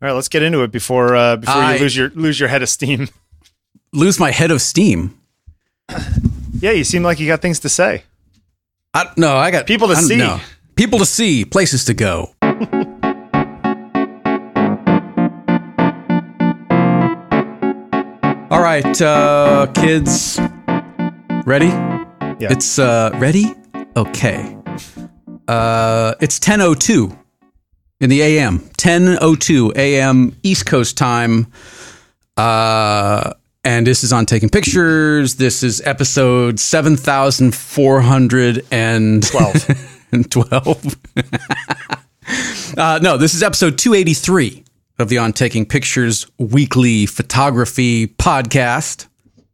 All right, let's get into it before you lose your head of steam. Lose my head of steam? Yeah, you seem like you got things to say. I got people to see. No. People to see, places to go. All right, kids. Ready? Yeah. It's ready? Okay. It's 10:02 in the AM. 10:02 AM East Coast time. And this is on Taking Pictures. This is episode 7,412. No, this is episode 283 of the On Taking Pictures weekly photography podcast.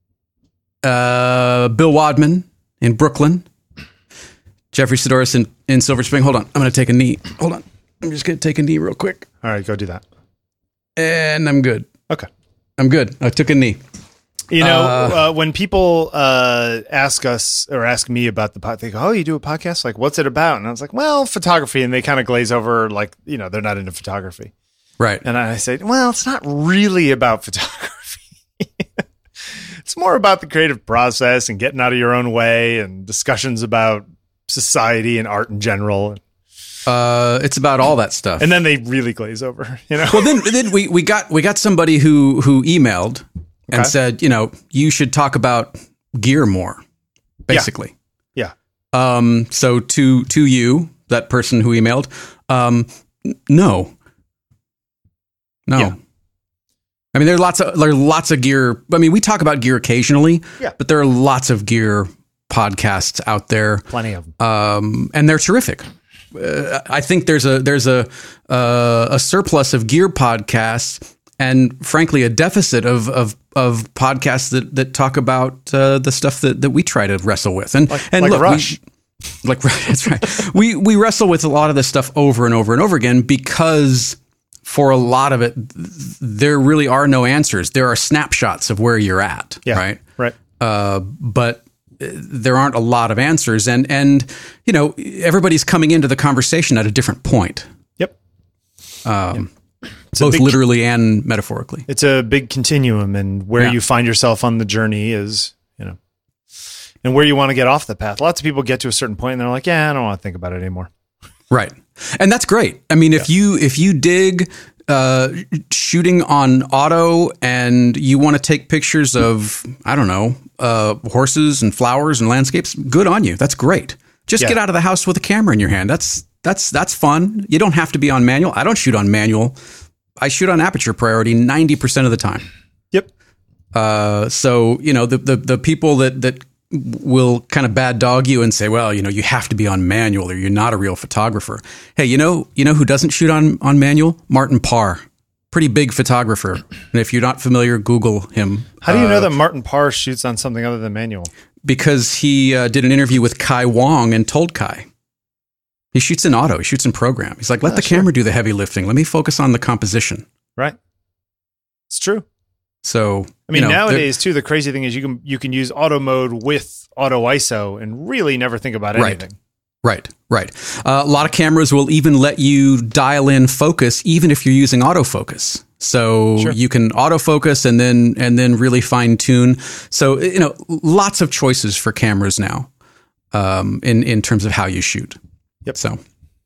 Bill Wadman in Brooklyn. Jeffrey Sidoris in Silver Spring. Hold on. I'm going to take a knee. Hold on. I'm just going to take a knee real quick. All right, go do that. And I'm good. Okay. I'm good. I took a knee. You know, when people ask us or ask me about the podcast, they go, "Oh, you do a podcast? Like, what's it about?" And I was like, "Well, photography." And they kind of glaze over, like, you know, they're not into photography, right? And I say, "Well, it's not really about photography. It's more about the creative process and getting out of your own way and discussions about society and art in general." It's about all that stuff. And then they really glaze over, you know. Well, then we got somebody who emailed. And said, you know, you should talk about gear more, basically. Yeah. So to you, that person who emailed, no. Yeah. I mean, there are lots of gear. I mean, we talk about gear occasionally, but there are lots of gear podcasts out there. Plenty of them. And they're terrific. I think there's a surplus of gear podcasts. And frankly, a deficit of podcasts that talk about the stuff that we try to wrestle with. And look, Rush. That's right. We wrestle with a lot of this stuff over and over and over again because for a lot of it, there really are no answers. There are snapshots of where you're at. Yeah, right. But there aren't a lot of answers, and you know, everybody's coming into the conversation at a different point. Yep. Both literally and metaphorically. It's a big continuum, and where you find yourself on the journey is, you know, and where you want to get off the path. Lots of people get to a certain point and they're like, yeah, I don't want to think about it anymore. Right. And that's great. I mean, if you dig shooting on auto and you want to take pictures of, I don't know, horses and flowers and landscapes, good on you. That's great. Just get out of the house with a camera in your hand. That's fun. You don't have to be on manual. I don't shoot on manual. I shoot on aperture priority 90% of the time. Yep. So, you know, the people that will kind of bad dog you and say, well, you know, you have to be on manual or you're not a real photographer. Hey, you know who doesn't shoot on manual? Martin Parr. Pretty big photographer. And if you're not familiar, Google him. How do you know that Martin Parr shoots on something other than manual? Because he did an interview with Kai Wong and told Kai. He shoots in auto. He shoots in program. He's like, let the camera do the heavy lifting. Let me focus on the composition. Right. It's true. So, I mean, nowadays too, the crazy thing is you can use auto mode with auto ISO and really never think about anything. Right. A lot of cameras will even let you dial in focus, even if you're using autofocus. So you can autofocus and then really fine tune. So, you know, lots of choices for cameras now, in terms of how you shoot. Yep. So,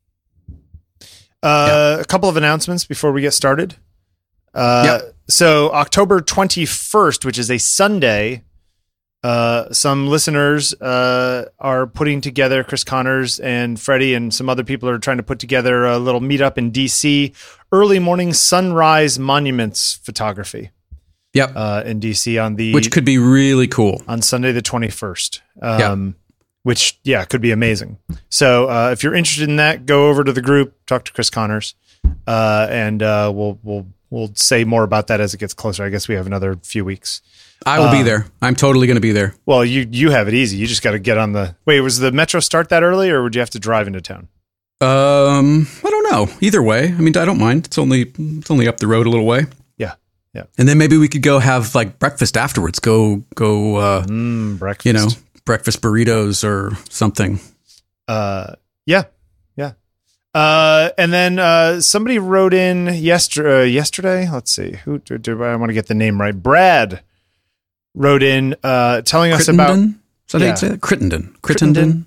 a couple of announcements before we get started. So October 21st, which is a Sunday, some listeners are putting together, Chris Connors and Freddie and some other people are trying to put together a little meetup in DC, early morning sunrise monuments photography. Yep. In DC which could be really cool on Sunday, the 21st. Which could be amazing. So if you're interested in that, go over to the group, talk to Chris Connors, and we'll say more about that as it gets closer. I guess we have another few weeks. I will be there. I'm totally going to be there. Well, you have it easy. You just got to get on the... Wait, was the Metro start that early, or would you have to drive into town? I don't know. Either way, I mean, I don't mind. It's only up the road a little way. Yeah. And then maybe we could go have like breakfast afterwards. Go. Breakfast. You know, breakfast burritos or something. Yeah. And then somebody wrote in yesterday. Let's see, who do I want to get the name right? Brad wrote in telling us about. Is that how you say that? Crittenden.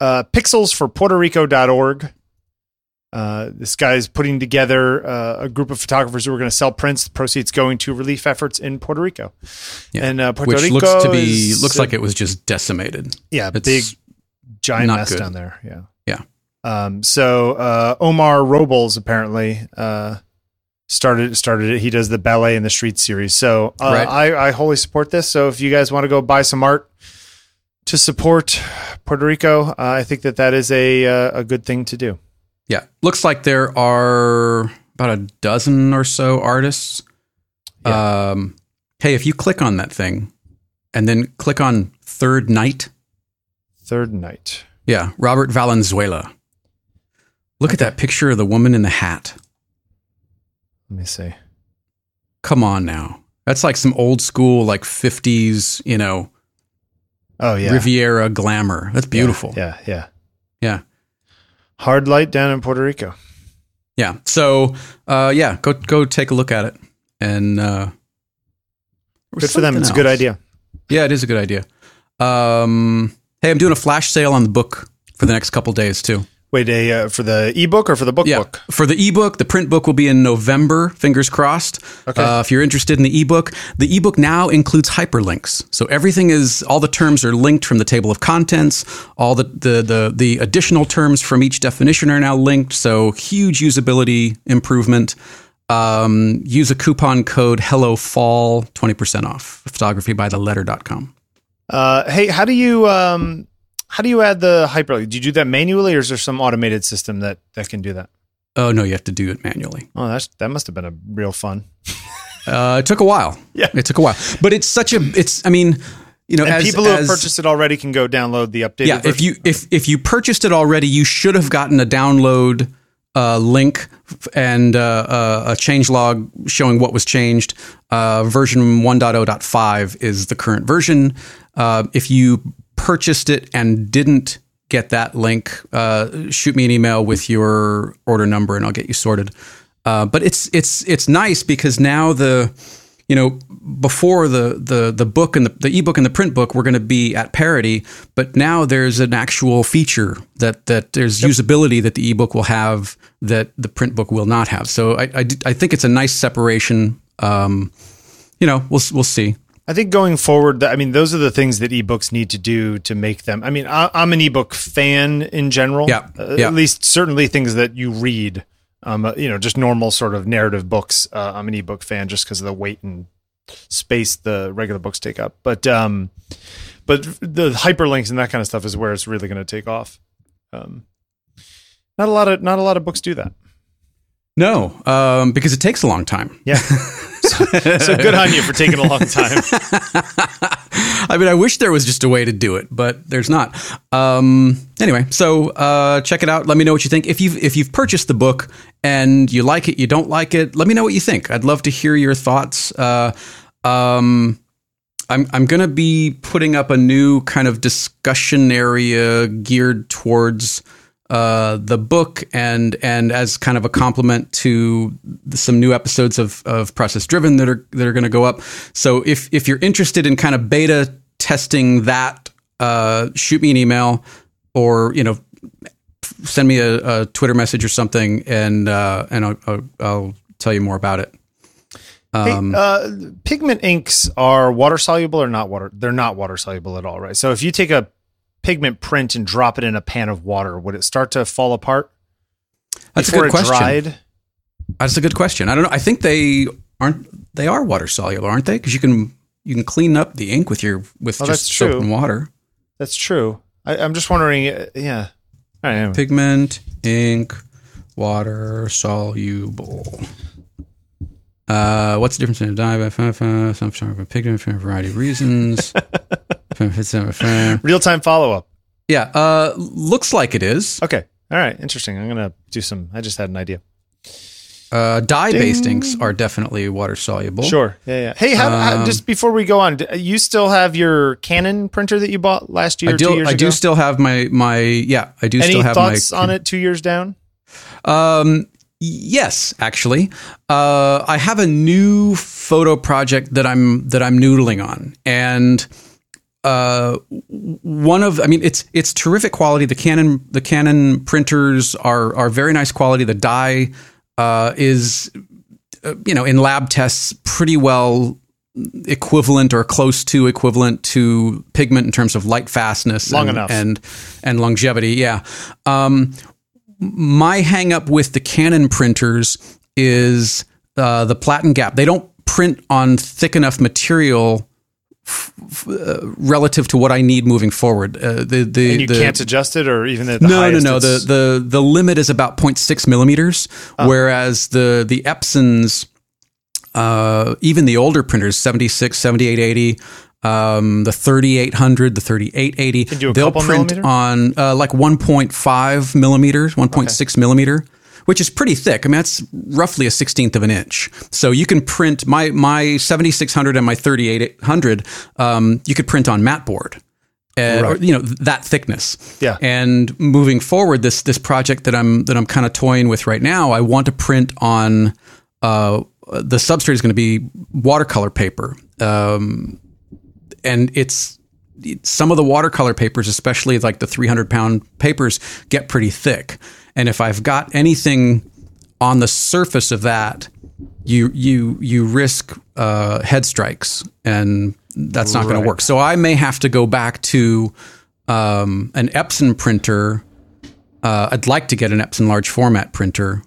Pixelsforpuertorico.org. This guy's putting together a group of photographers who are going to sell prints. The proceeds going to relief efforts in Puerto Rico. Yeah. And Puerto which Rico looks like it was just decimated. Yeah, it's big giant mess good. down there. Yeah. Yeah. Omar Robles apparently started it. He does the Ballet in the Street series. So Right. I wholly support this. So if you guys want to go buy some art to support Puerto Rico, I think that is a good thing to do. Yeah. Looks like there are about a dozen or so artists. Yeah. Hey, if you click on that thing and then click on Third Night. Yeah. Robert Valenzuela. Look at that picture of the woman in the hat. Let me see. Come on now. That's like some old school, like 50s, Oh yeah. Riviera glamour. That's beautiful. Yeah. Yeah. Hard light down in Puerto Rico. Yeah. So, go take a look at it. And good for them. It's a good idea. Yeah, it is a good idea. Hey, I'm doing a flash sale on the book for the next couple days too. Wait, for the ebook or for the book? Yeah, for the ebook. The print book will be in November. Fingers crossed. Okay. If you're interested in the ebook now includes hyperlinks. So all the terms are linked from the table of contents. All the additional terms from each definition are now linked. So huge usability improvement. Use a coupon code HelloFall, 20% off. Photographybytheletter.com. Hey, how do you add the hyperlink? Do you do that manually, or is there some automated system that can do that? Oh no, you have to do it manually. Oh, that must have been a real fun. It took a while. Yeah, it took a while, but it's such a. I mean, and people who have purchased it already can go download the updated. Yeah, version. if you purchased it already, you should have gotten a download link and a changelog showing what was changed. Version 1.0.5 is the current version. If you purchased it and didn't get that link, shoot me an email with your order number and I'll get you sorted. But it's nice because now before the book and the ebook and the print book were going to be at parity, but now there's an actual feature that there's usability that the ebook will have that the print book will not have. So I think it's a nice separation. We'll see. I think going forward, those are the things that ebooks need to do to make them. I'm an ebook fan in general. Yeah. At least certainly things that you read. Just normal sort of narrative books. I'm an ebook fan just because of the weight and space the regular books take up. But the hyperlinks and that kind of stuff is where it's really going to take off. Not a lot of books do that. No, because it takes a long time. Yeah. So good on you for taking a long time. I wish there was just a way to do it, but there's not. Anyway, so check it out. Let me know what you think. If you've purchased the book and you like it, you don't like it, let me know what you think. I'd love to hear your thoughts. I'm going to be putting up a new kind of discussion area geared towards the book and as kind of a complement to some new episodes of Process Driven that are going to go up. So if you're interested in kind of beta testing that, shoot me an email or send me a Twitter message or something, and I'll tell you more about it. Pigment inks are water soluble or not water? They're not water soluble at all, right? So if you take a pigment print and drop it in a pan of water, would it start to fall apart? That's a good question. Dried? That's a good question. I don't know. I think they are water soluble, aren't they? Because you can clean up the ink with just soap and water. That's true. I'm just wondering. Yeah. All right, anyway. Pigment, ink, water soluble. What's the difference in a dye? Some sort of a pigment for a variety of reasons. Real-time follow-up. Yeah. Looks like it is. Okay. All right. Interesting. I'm going to do some. I just had an idea. Dye-based inks are definitely water soluble. Sure. Yeah. Hey, how, just before we go on, you still have your Canon printer that you bought last year? 2 years ago? I do still have my. I do Any still have thoughts my. on it 2 years down? Yes, actually, I have a new photo project that I'm noodling on, and it's terrific quality. The Canon printers are very nice quality. The dye is in lab tests pretty well equivalent or close to equivalent to pigment in terms of light fastness and longevity. Yeah. My hang up with the Canon printers is the platen gap. They don't print on thick enough material relative to what I need moving forward. And you can't adjust it, or even at the no. highest? The limit is about 0.6 millimeters, whereas the Epsons, even the older printers, 76, 7880, the 3800, the 3880, they'll print millimeter? On like 1.5 millimeters, 1.6 millimeter, which is pretty thick. I mean, that's roughly a 16th of an inch. So you can print my 7600 and my 3800. You could print on matte board, or that thickness. Yeah. And moving forward, this project that I'm kind of toying with right now, I want to print on. The substrate is going to be watercolor paper. And it's some of the watercolor papers, especially like the 300-pound papers, get pretty thick. And if I've got anything on the surface of that, you risk head strikes, and that's not going to work. So I may have to go back to an Epson printer. I'd like to get an Epson large format printer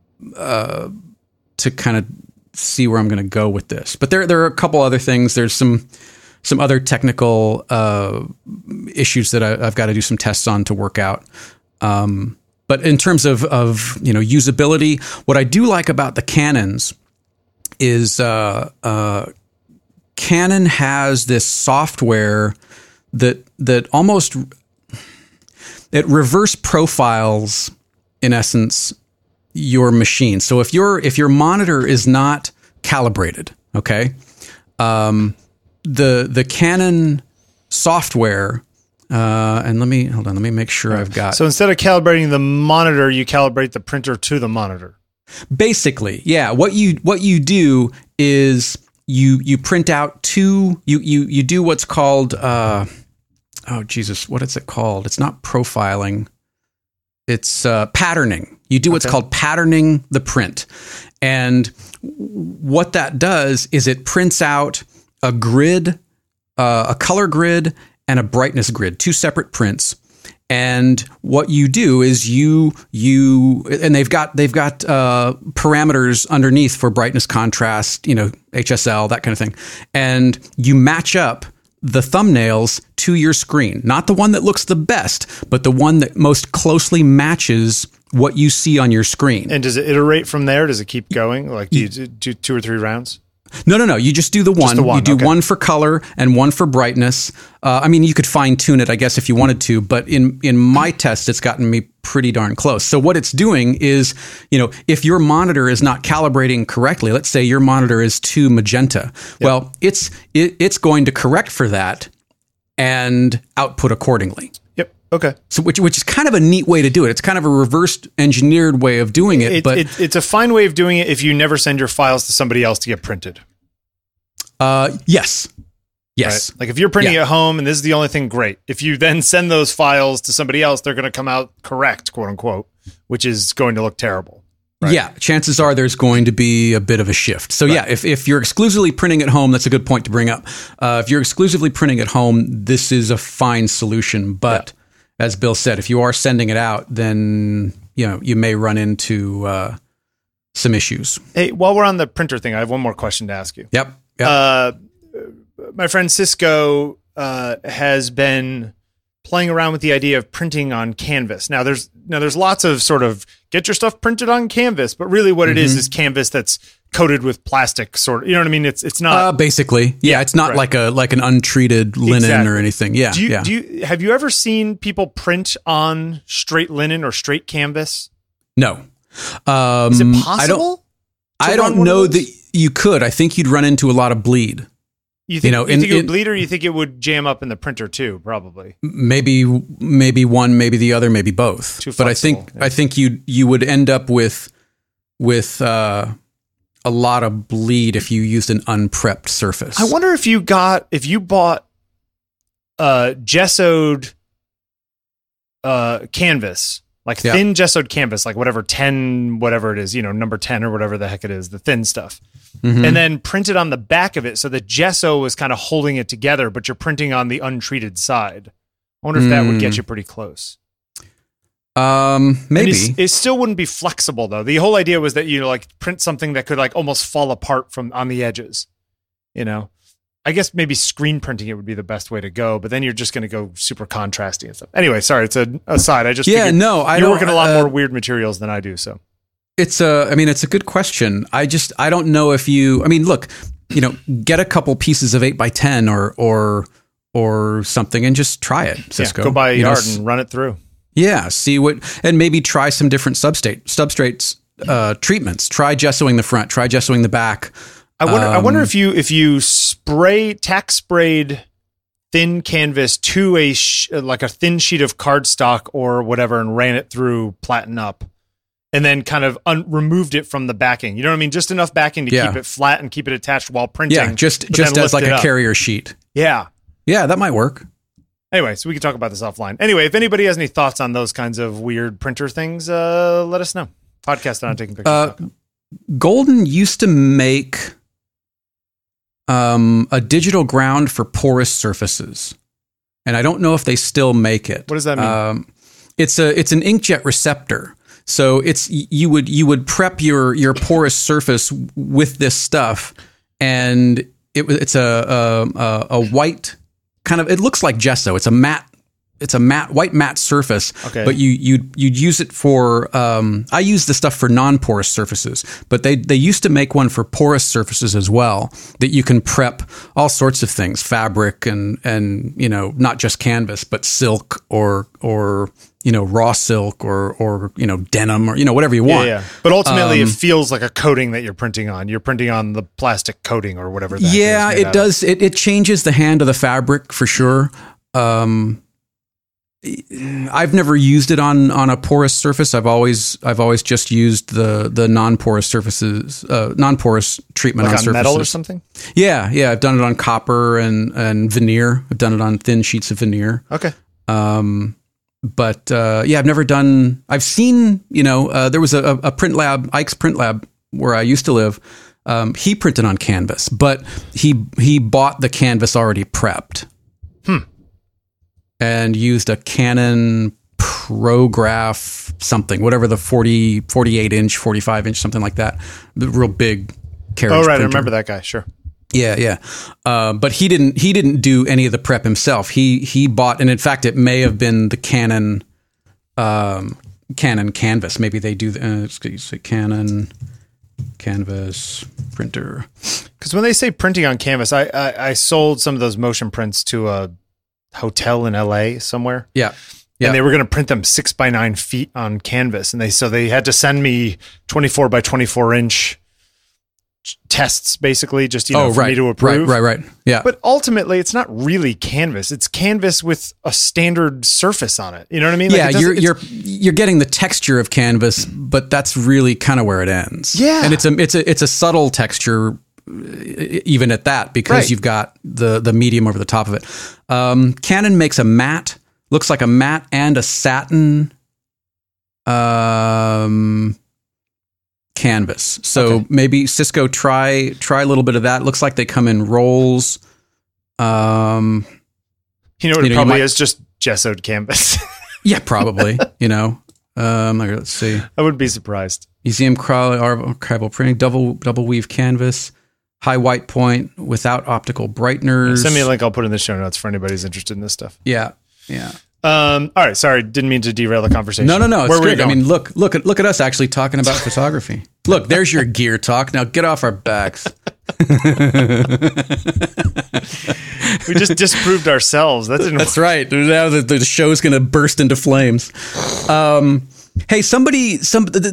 to kind of see where I'm going to go with this. But there are a couple other things. There's some other technical issues that I've got to do some tests on to work out. But in terms of usability, what I do like about the Canons is Canon has this software that almost it reverse profiles, in essence, your machine. So if your monitor is not calibrated, okay, the Canon software, and let me make sure I've got. So instead of calibrating the monitor, you calibrate the printer to the monitor. Basically, yeah. What you do is you print out you do what's called oh Jesus, what is it called? It's not profiling. It's patterning. You do what's called patterning the print. And what that does is it prints out a grid, a color grid and a brightness grid, two separate prints. And what you do is you and they've got parameters underneath for brightness, contrast, HSL, that kind of thing. And you match up the thumbnails to your screen, not the one that looks the best, but the one that most closely matches what you see on your screen. And does it iterate from there? Does it keep going? Like, do you do 2 or 3 rounds? No. You just do the one. You do one for color and one for brightness. I mean, you could fine tune it, I guess, if you wanted to, but in my test, it's gotten me pretty darn close. So what it's doing is, if your monitor is not calibrating correctly, let's say your monitor is too magenta, well, it's going to correct for that and output accordingly. Yep. Okay. So which is kind of a neat way to do it. It's kind of a reversed engineered way of doing it. But it's a fine way of doing it if you never send your files to somebody else to get printed. Yes. Right? Like if you're printing at home and this is the only thing, great. If you then send those files to somebody else, they're going to come out correct, quote unquote, which is going to look terrible. Right? Yeah, chances are there's going to be a bit of a shift. So if you're exclusively printing at home, that's a good point to bring up. If you're exclusively printing at home, this is a fine solution. But as Bill said, if you are sending it out, then you may run into some issues. Hey, while we're on the printer thing, I have one more question to ask you. Yep. My friend Cisco has been playing around with the idea of printing on canvas. Now there's lots of sort of get your stuff printed on canvas, but really what it is canvas that's coated with plastic, sort of. You know what I mean? It's not basically. Yeah, it's not like an untreated linen or anything. Yeah. Have you ever seen people print on straight linen or straight canvas? No. Is it possible? I don't know that you could. I think you'd run into a lot of bleed. You think it would bleed, or you think it would jam up in the printer too? Probably. Maybe one, maybe the other, maybe both. But I think you would end up with a lot of bleed if you used an unprepped surface. I wonder if you bought gessoed canvas, like thin gessoed canvas, like whatever 10, whatever it is, number 10 or whatever the heck it is, the thin stuff. Mm-hmm. And then printed on the back of it, so the gesso was kind of holding it together, but you're printing on the untreated side. I wonder if that would get you pretty close. Maybe it still wouldn't be flexible though. The whole idea was that print something that could almost fall apart from on the edges. I guess maybe screen printing it would be the best way to go, but then you're just going to go super contrasty and stuff. Anyway, sorry, it's an aside. I just you're working a lot more weird materials than I do, so. It's a good question. I don't know if look, get a couple pieces of 8x10 or something and just try it, Cisco. Go buy a yard and run it through. Yeah. And maybe try some different substrates, treatments. Try gessoing the front, try gessoing the back. I wonder if you tack sprayed thin canvas to a thin sheet of cardstock or whatever and ran it through Platen Up. And then kind of removed it from the backing. You know what I mean? Just enough backing to keep it flat and keep it attached while printing. Yeah, just as like a carrier sheet. Yeah. Yeah, that might work. Anyway, so we can talk about this offline. Anyway, if anybody has any thoughts on those kinds of weird printer things, let us know. Podcast on Taking Pictures. Golden used to make a digital ground for porous surfaces. And I don't know if they still make it. What does that mean? It's an inkjet receptor. So you would prep your porous surface with this stuff, and it's a white kind of, it looks like gesso. It's a white matte surface. Okay. But you'd use it for I use the stuff for non-porous surfaces, but they used to make one for porous surfaces as well that you can prep all sorts of things, fabric and not just canvas, but silk or raw silk or denim or whatever you want. Yeah. But ultimately it feels like a coating that you're printing on. You're printing on the plastic coating or whatever that is it does. It changes the hand of the fabric for sure. I've never used it on a porous surface. I've always just used the non-porous surfaces, non-porous treatment on surfaces. Like on metal or something? Yeah. I've done it on copper and veneer. I've done it on thin sheets of veneer. Okay. But I've never done. I've seen. There was a print lab, Ike's Print Lab, where I used to live. He printed on canvas, but he bought the canvas already prepped. And used a Canon Prograph something, whatever the 48 inch, 45 inch, something like that. The real big carriage printer. I remember that guy. Sure. Yeah. But he didn't do any of the prep himself. He bought, and in fact, it may have been the Canon canvas. Maybe they do the Canon canvas printer. Because when they say printing on canvas, I sold some of those motion prints to a hotel in LA somewhere. Yeah. And they were going to print them 6x9 feet on canvas. And they had to send me 24 by 24 inch tests, basically, just, for me to approve. Right. Yeah. But ultimately it's not really canvas. It's canvas with a standard surface on it. You know what I mean? Yeah. You're getting the texture of canvas, but that's really kind of where it ends. Yeah. And it's a subtle texture, even at that, because you've got the medium over the top of it. Canon makes a matte, looks like a matte and a satin canvas. So maybe Cisco try a little bit of that. Looks like they come in rolls. What it probably is? Just gessoed canvas. Yeah, probably. Let's see. I wouldn't be surprised. Museum archival printing, double weave canvas. High white point without optical brighteners. Send me a link. I'll put in the show notes for anybody who's interested in this stuff. Yeah. All right. Sorry. Didn't mean to derail the conversation. No. It's good. I mean, look at us actually talking about photography. Look, there's your gear talk. Now get off our backs. We just disproved ourselves. That's right. Now the show's going to burst into flames. Hey,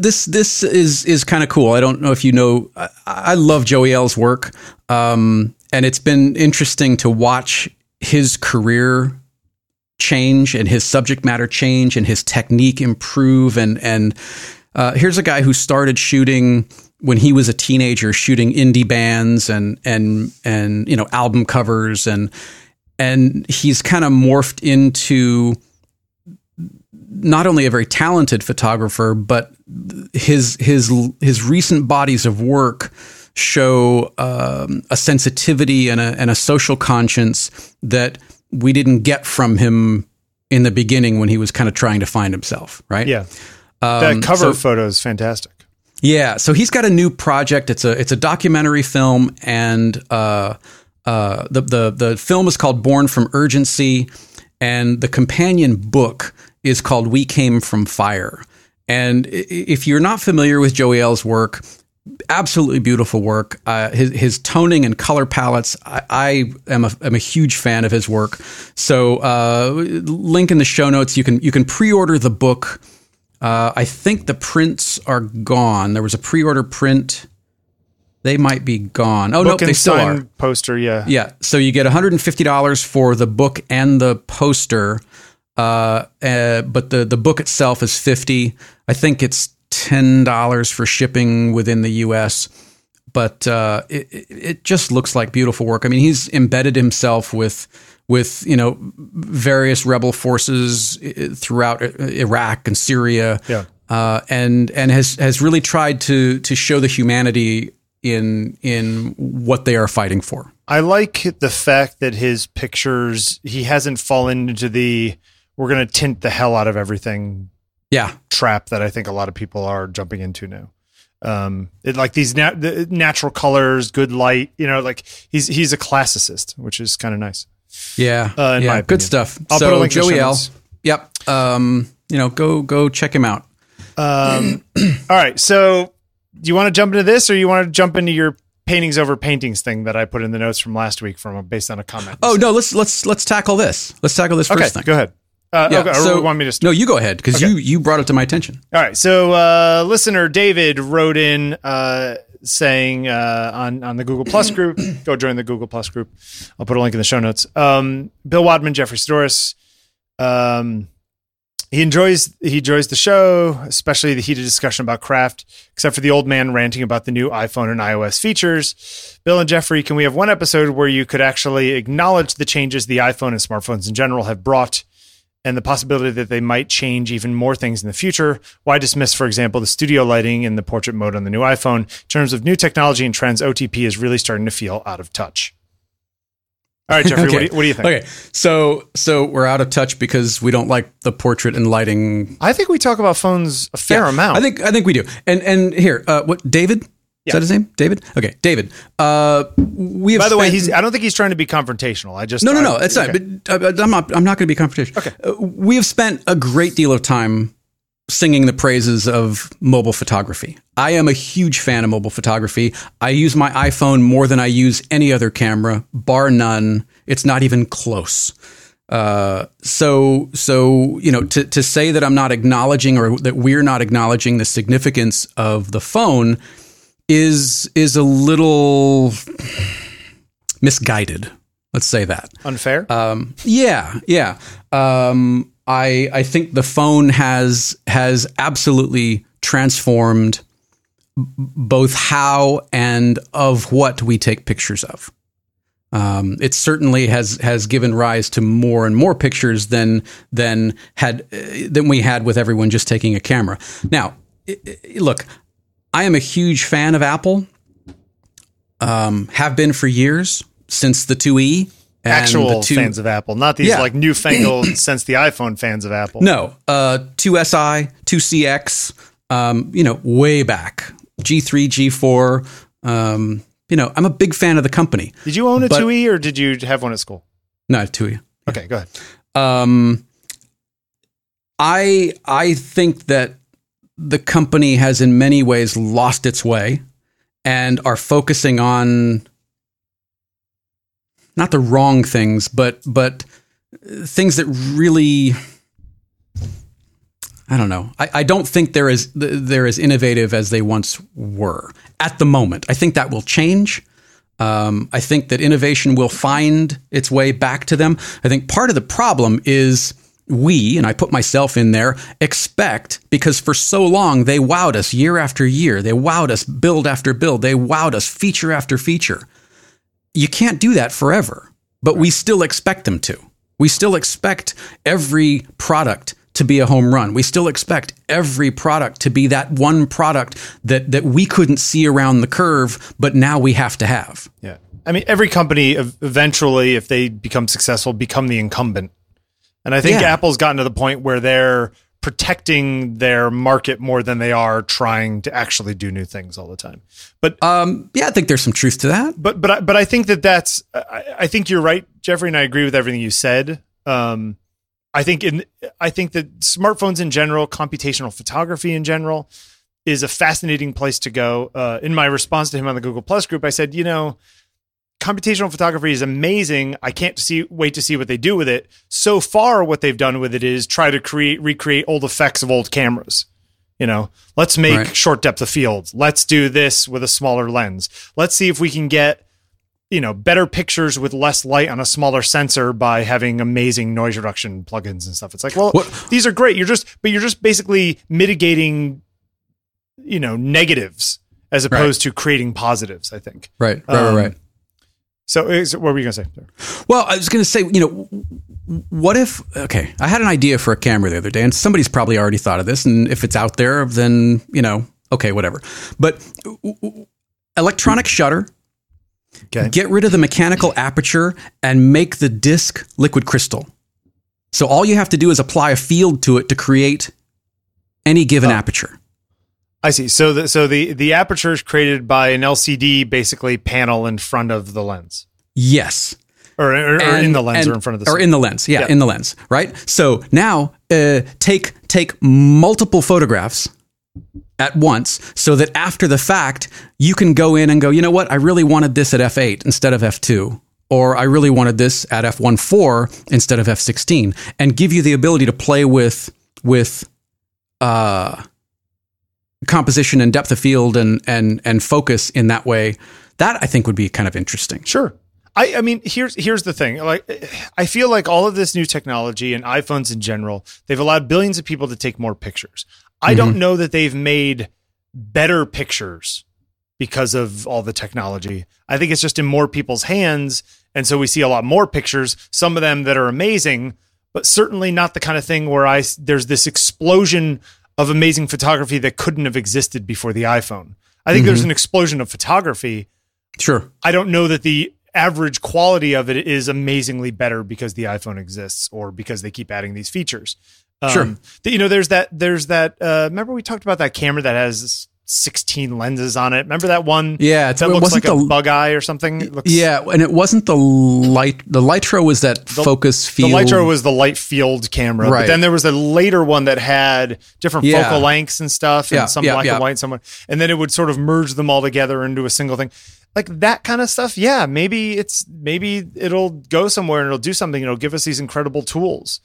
this is kind of cool. I don't know if you know, I love Joey L's work. And it's been interesting to watch his career change and his subject matter change and his technique improve. And here's a guy who started shooting when he was a teenager, shooting indie bands and album covers, and he's kind of morphed into not only a very talented photographer, but his recent bodies of work show a sensitivity and a social conscience that we didn't get from him in the beginning when he was kind of trying to find himself, right? Yeah. That cover photo is fantastic. Yeah. So he's got a new project. It's a documentary film, and the film is called Born from Urgency, and the companion book is called We Came from Fire. And if you're not familiar with Joey L's work, absolutely beautiful work. His toning and color palettes, I am a huge fan of his work. So link in the show notes. You can pre-order the book. I think the prints are gone. There was a pre-order print. They might be gone. Oh, no, they still are. Poster, yeah. Yeah. So you get $150 for the book and the poster. But the book itself is $50. I think it's $10 for shipping within the US, but it just looks like beautiful work. I mean, he's embedded himself with various rebel forces throughout Iraq and Syria, and has really tried to show the humanity in what they are fighting for. I like the fact that his pictures, he hasn't fallen into the we're going to tint the hell out of everything trap that I think a lot of people are jumping into now. It like these the natural colors, good light, like he's a classicist, which is kind of nice. Yeah. In my opinion. Good stuff. I'll put a link Joey L. Yep. Go check him out. All right. So do you want to jump into this, or you want to jump into your paintings over paintings thing that I put in the notes from last week based on a comment? Oh no, let's tackle this. Let's tackle this first thing. Go ahead. Or you want me to start? No, you go ahead, because you brought it to my attention. All right. So listener David wrote in saying on the Google Plus group, go join the Google Plus group. I'll put a link in the show notes. Bill Wadman, Jeffrey Storis. He enjoys the show, especially the heated discussion about craft, except for the old man ranting about the new iPhone and iOS features. Bill and Jeffrey, can we have one episode where you could actually acknowledge the changes the iPhone and smartphones in general have brought, and the possibility that they might change even more things in the future? Why dismiss, for example, the studio lighting and the portrait mode on the new iPhone? In terms of new technology and trends, OTP is really starting to feel out of touch. All right, Jeffrey, okay. What do you think? Okay, so we're out of touch because we don't like the portrait and lighting. I think we talk about phones a fair amount. I think we do. And here, what, David? Is that his name? David? Okay, David. By the way, I don't think he's trying to be confrontational. No, it's not. But I'm not going to be confrontational. Okay. We have spent a great deal of time singing the praises of mobile photography. I am a huge fan of mobile photography. I use my iPhone more than I use any other camera, bar none. It's not even close. So to say that I'm not acknowledging, or that we're not acknowledging the significance of the phone is a little misguided. Let's say that. Unfair? Yeah. I think the phone has absolutely transformed both how and of what we take pictures of. It certainly has given rise to more and more pictures than we had with everyone just taking a camera. Now, look, I am a huge fan of Apple. Have been for years, since the 2E. Actual fans of Apple, not these like newfangled since the iPhone fans of Apple. No, 2SI, 2CX, way back, G3, G4. I'm a big fan of the company. Did you own a 2E, or did you have one at school? No, 2E. Okay, go ahead. I think that the company has in many ways lost its way and are focusing on not the wrong things, but things that really, I don't know. I don't think they're as innovative as they once were at the moment. I think that will change. I think that innovation will find its way back to them. I think part of the problem is we, and I put myself in there, expect, because for so long they wowed us year after year. They wowed us build after build. They wowed us feature after feature. You can't do that forever, but we still expect them to. We still expect every product to be a home run. We still expect every product to be that one product that we couldn't see around the curve, but now we have to have. Yeah. I mean, every company eventually, if they become successful, become the incumbent. And I think Apple's gotten to the point where they're protecting their market more than they are trying to actually do new things all the time. But I think there's some truth to that. But I think I think you're right, Jeffrey, and I agree with everything you said. I think that smartphones in general, computational photography in general, is a fascinating place to go. In my response to him on the Google Plus group, I said, computational photography is amazing. I can't wait to see what they do with it. So far, what they've done with it is try to recreate old effects of old cameras. Let's make short depth of field. Let's do this with a smaller lens. Let's see if we can get, better pictures with less light on a smaller sensor by having amazing noise reduction plugins and stuff. It's like, well, these are great. You're just basically mitigating, negatives as opposed to creating positives, I think. Right. So what were you going to say? Well, I was going to say, what if, I had an idea for a camera the other day, and somebody's probably already thought of this, and if it's out there, then, whatever. But electronic shutter, get rid of the mechanical aperture, and make the disc liquid crystal. So all you have to do is apply a field to it to create any given aperture. I see. So the aperture is created by an LCD basically panel in front of the lens. Yes. Or in the lens or in front of the screen. Or in the lens. Yeah, in the lens, right? So now take multiple photographs at once so that after the fact, you can go in and go, you know what? I really wanted this at f8 instead of f2. Or I really wanted this at f1.4 instead of f16, and give you the ability to play with composition and depth of field and focus in that way. That I think would be kind of interesting. Sure. I mean, here's the thing. Like, I feel like all of this new technology and iPhones in general, they've allowed billions of people to take more pictures. I don't know that they've made better pictures because of all the technology. I think it's just in more people's hands. And so we see a lot more pictures, some of them that are amazing, but certainly not the kind of thing where there's this explosion of amazing photography that couldn't have existed before the iPhone. I think there's an explosion of photography. Sure. I don't know that the average quality of it is amazingly better because the iPhone exists or because they keep adding these features. Sure. There's that, remember we talked about that camera that has 16 lenses on it. Remember that one? Yeah. That looks like a bug eye or something. And it wasn't the Lytro was that focus field. The Lytro was the light field camera. Right. But then there was a later one that had different focal lengths and stuff, and some black and white, and someone, and then it would sort of merge them all together into a single thing. Like that kind of stuff. Yeah. Maybe it'll go somewhere and it'll do something. It'll give us these incredible tools.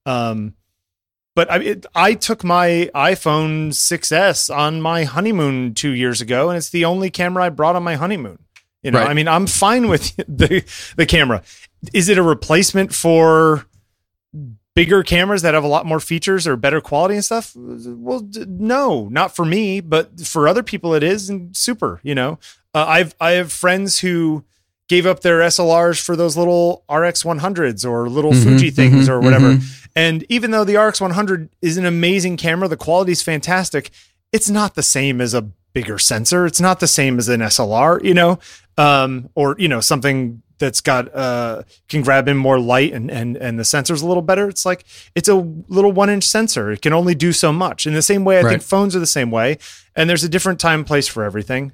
But I took my iPhone 6S on my honeymoon 2 years ago, and it's the only camera I brought on my honeymoon. I mean, I'm fine with the camera. Is it a replacement for bigger cameras that have a lot more features or better quality and stuff? Well, no, not for me, but for other people it is, and super. I have friends who gave up their SLRs for those little RX100s or little Fuji things or whatever. And even though the RX100 is an amazing camera, the quality is fantastic, it's not the same as a bigger sensor. It's not the same as an SLR, or something that's got can grab in more light and the sensor's a little better. It's like it's a little 1-inch sensor. It can only do so much. In the same way, I think phones are the same way, and there's a different time and place for everything.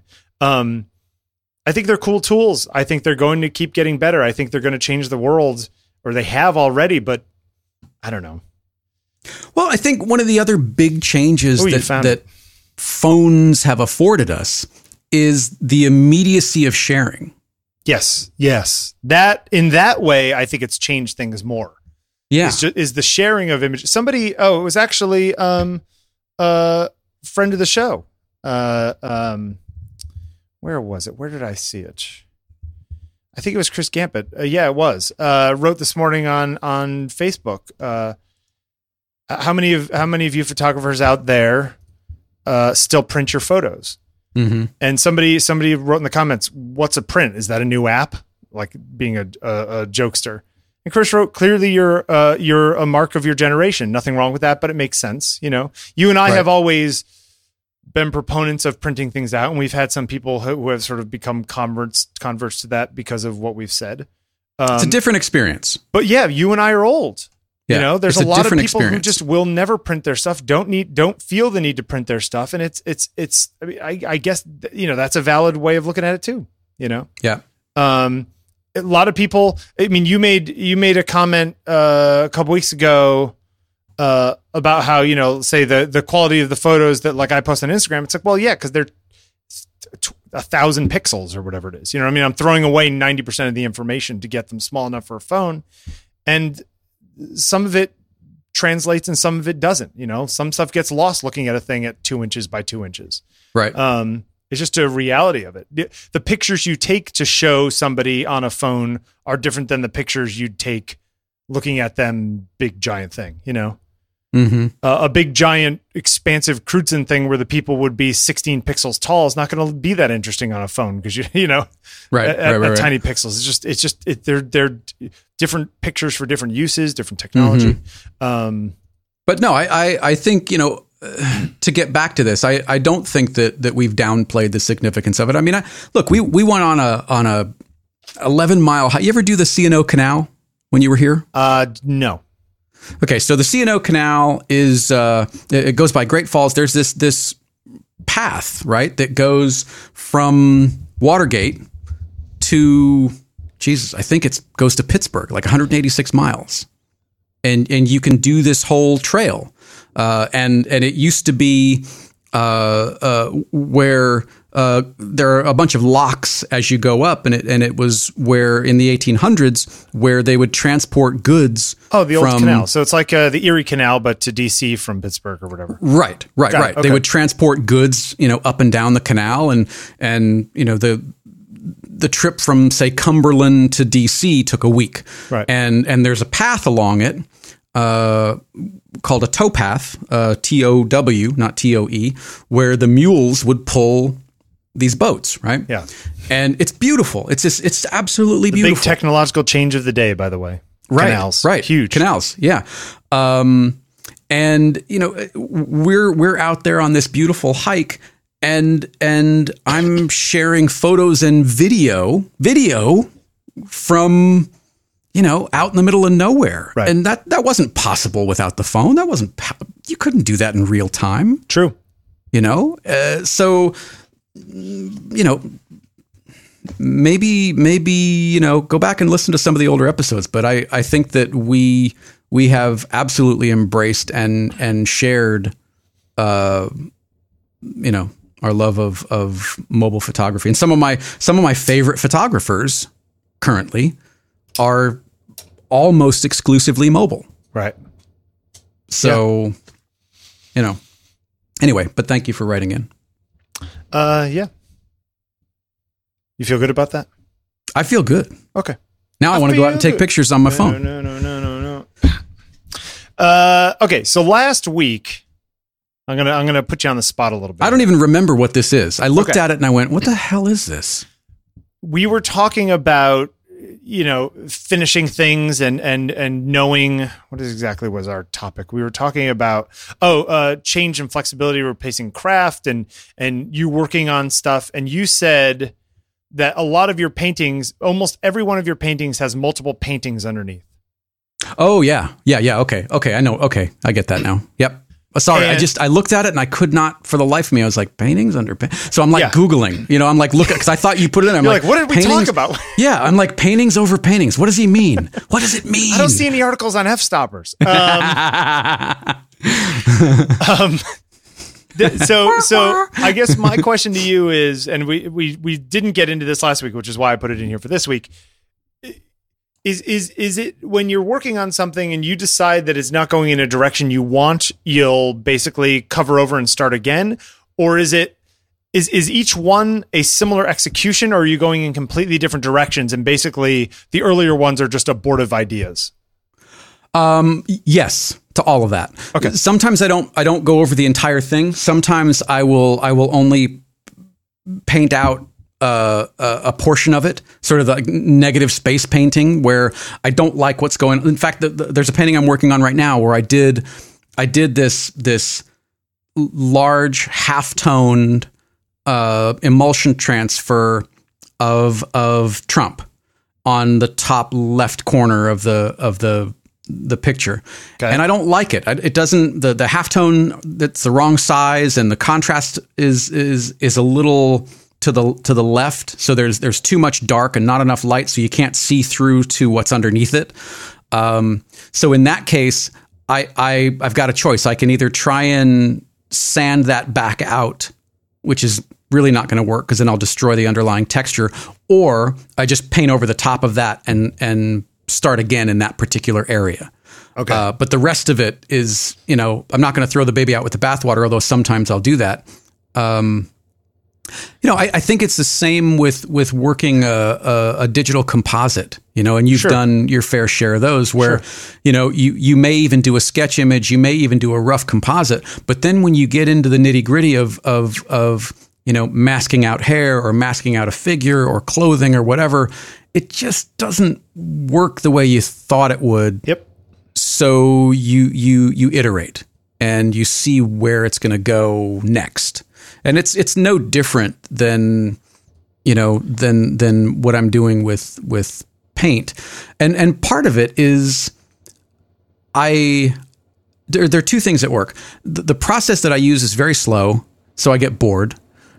I think they're cool tools. I think they're going to keep getting better. I think they're going to change the world, or they have already, but I don't know. Well, I think one of the other big changes that phones have afforded us is the immediacy of sharing. Yes. That in that way, I think it's changed things more. Yeah. Is the sharing of images. It was actually friend of the show. Where was it? Where did I see it? I think it was Chris Gambit. Yeah, it was. Wrote this morning on Facebook. How many of you photographers out there still print your photos? Mm-hmm. And somebody wrote in the comments, "What's a print? Is that a new app?" Like being a jokester. And Chris wrote, "Clearly, you're a mark of your generation. Nothing wrong with that, but it makes sense. You know, you and I have always been proponents of printing things out, and we've had some people who have sort of become converts to that because of what we've said. It's a different experience. But yeah, you and I are old. Yeah, you know, there's a lot of people experience. who just will never print their stuff, don't feel the need to print their stuff. And it's I mean, I guess, you know, that's a valid way of looking at it too, you know? Yeah. A lot of people, I mean, you made a comment a couple weeks ago about how, you know, say the quality of the photos that like I post on Instagram. It's like, well, yeah, because they're 1,000 pixels or whatever it is. You know what I mean? I'm throwing away 90% of the information to get them small enough for a phone. And some of it translates and some of it doesn't. You know, some stuff gets lost looking at a thing at 2 inches by 2 inches. Right. It's just a reality of it. The pictures you take to show somebody on a phone are different than the pictures you'd take looking at them big giant thing, you know? Mm-hmm. A big giant expansive Crutzen thing where the people would be 16 pixels tall is not going to be that interesting on a phone because you know, right, tiny pixels. They're different pictures for different uses, different technology. Mm-hmm. But no, I think, you know, to get back to this, I don't think that we've downplayed the significance of it. I mean, look, we went on a 11-mile hike. You ever do the C&O Canal when you were here? No. Okay, so the C&O Canal is it goes by Great Falls. There's this path, right, that goes from Watergate to I think it goes to Pittsburgh, like 186 miles, and you can do this whole trail, and it used to be where there are a bunch of locks as you go up, and it was where in the 1800s where they would transport goods. Oh, the old canal. So it's like the Erie Canal, but to DC from Pittsburgh or whatever. Right. Okay. They would transport goods, you know, up and down the canal, and you know the trip from say Cumberland to DC took a week. Right. And there's a path along it called a towpath, TOW, not TOE, where the mules would pull these boats, right? Yeah. And it's beautiful. It's absolutely beautiful. Big technological change of the day, by the way. Right. Canals. Right. Huge. Canals. Yeah. And you know, we're out there on this beautiful hike, and I'm sharing photos and video from, you know, out in the middle of nowhere. Right. And that wasn't possible without the phone. You couldn't do that in real time. True. You know? So, you know, maybe, you know, go back and listen to some of the older episodes, but I think that we have absolutely embraced and shared, you know, our love of mobile photography. And some of my favorite photographers currently are almost exclusively mobile. Right. So, you know, anyway, but thank you for writing in. Yeah. You feel good about that? I feel good. Okay. Now I want to go out and take pictures on my phone. No. Okay. So last week, I'm gonna put you on the spot a little bit. I don't even remember what this is. I looked at it and I went, "What the hell is this?" We were talking about, you know, finishing things and knowing what exactly was our topic. We were talking about change and flexibility, replacing craft, and you working on stuff. And you said that a lot of your paintings, almost every one of your paintings, has multiple paintings underneath. Oh yeah. Okay, I know. Okay, I get that now. Yep. Sorry, I looked at it and I could not, for the life of me, I was like, paintings under so I'm like Googling, you know, I'm like, look, because I thought you put it in. I'm like, what did we talk about? Yeah, I'm like, paintings over paintings. What does he mean? What does it mean? I don't see any articles on F-stoppers. So I guess my question to you is, and we didn't get into this last week, which is why I put it in here for this week. Is it when you're working on something and you decide that it's not going in a direction you want, you'll basically cover over and start again? Or is it Is each one a similar execution, or are you going in completely different directions? And basically, the earlier ones are just abortive ideas. Yes, to all of that. Okay. Sometimes I don't go over the entire thing. Sometimes I will only paint out a portion of it, sort of like negative space painting, where I don't like what's going on. In fact, there's a painting I'm working on right now where I did this large half-toned emulsion transfer of Trump on the top left corner of the picture. Okay. And I don't like it. It doesn't, the halftone, that's the wrong size, and the contrast is a little to the left. So there's too much dark and not enough light, so you can't see through to what's underneath it. So in that case, I've got a choice. I can either try and sand that back out, which is really not going to work because then I'll destroy the underlying texture, or I just paint over the top of that and start again in that particular area. Okay. But the rest of it is, I'm not going to throw the baby out with the bathwater, although sometimes I'll do that. I think it's the same with working a digital composite, and you've done your fair share of those where, you may even do a sketch image, you may even do a rough composite, but then when you get into the nitty gritty of masking out hair or masking out a figure or clothing or whatever, it just doesn't work the way you thought it would. Yep. So you iterate and you see where it's going to go next. And it's no different than what I'm doing with paint. And part of it is there are two things at work. The process that I use is very slow, so I get bored.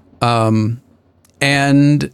And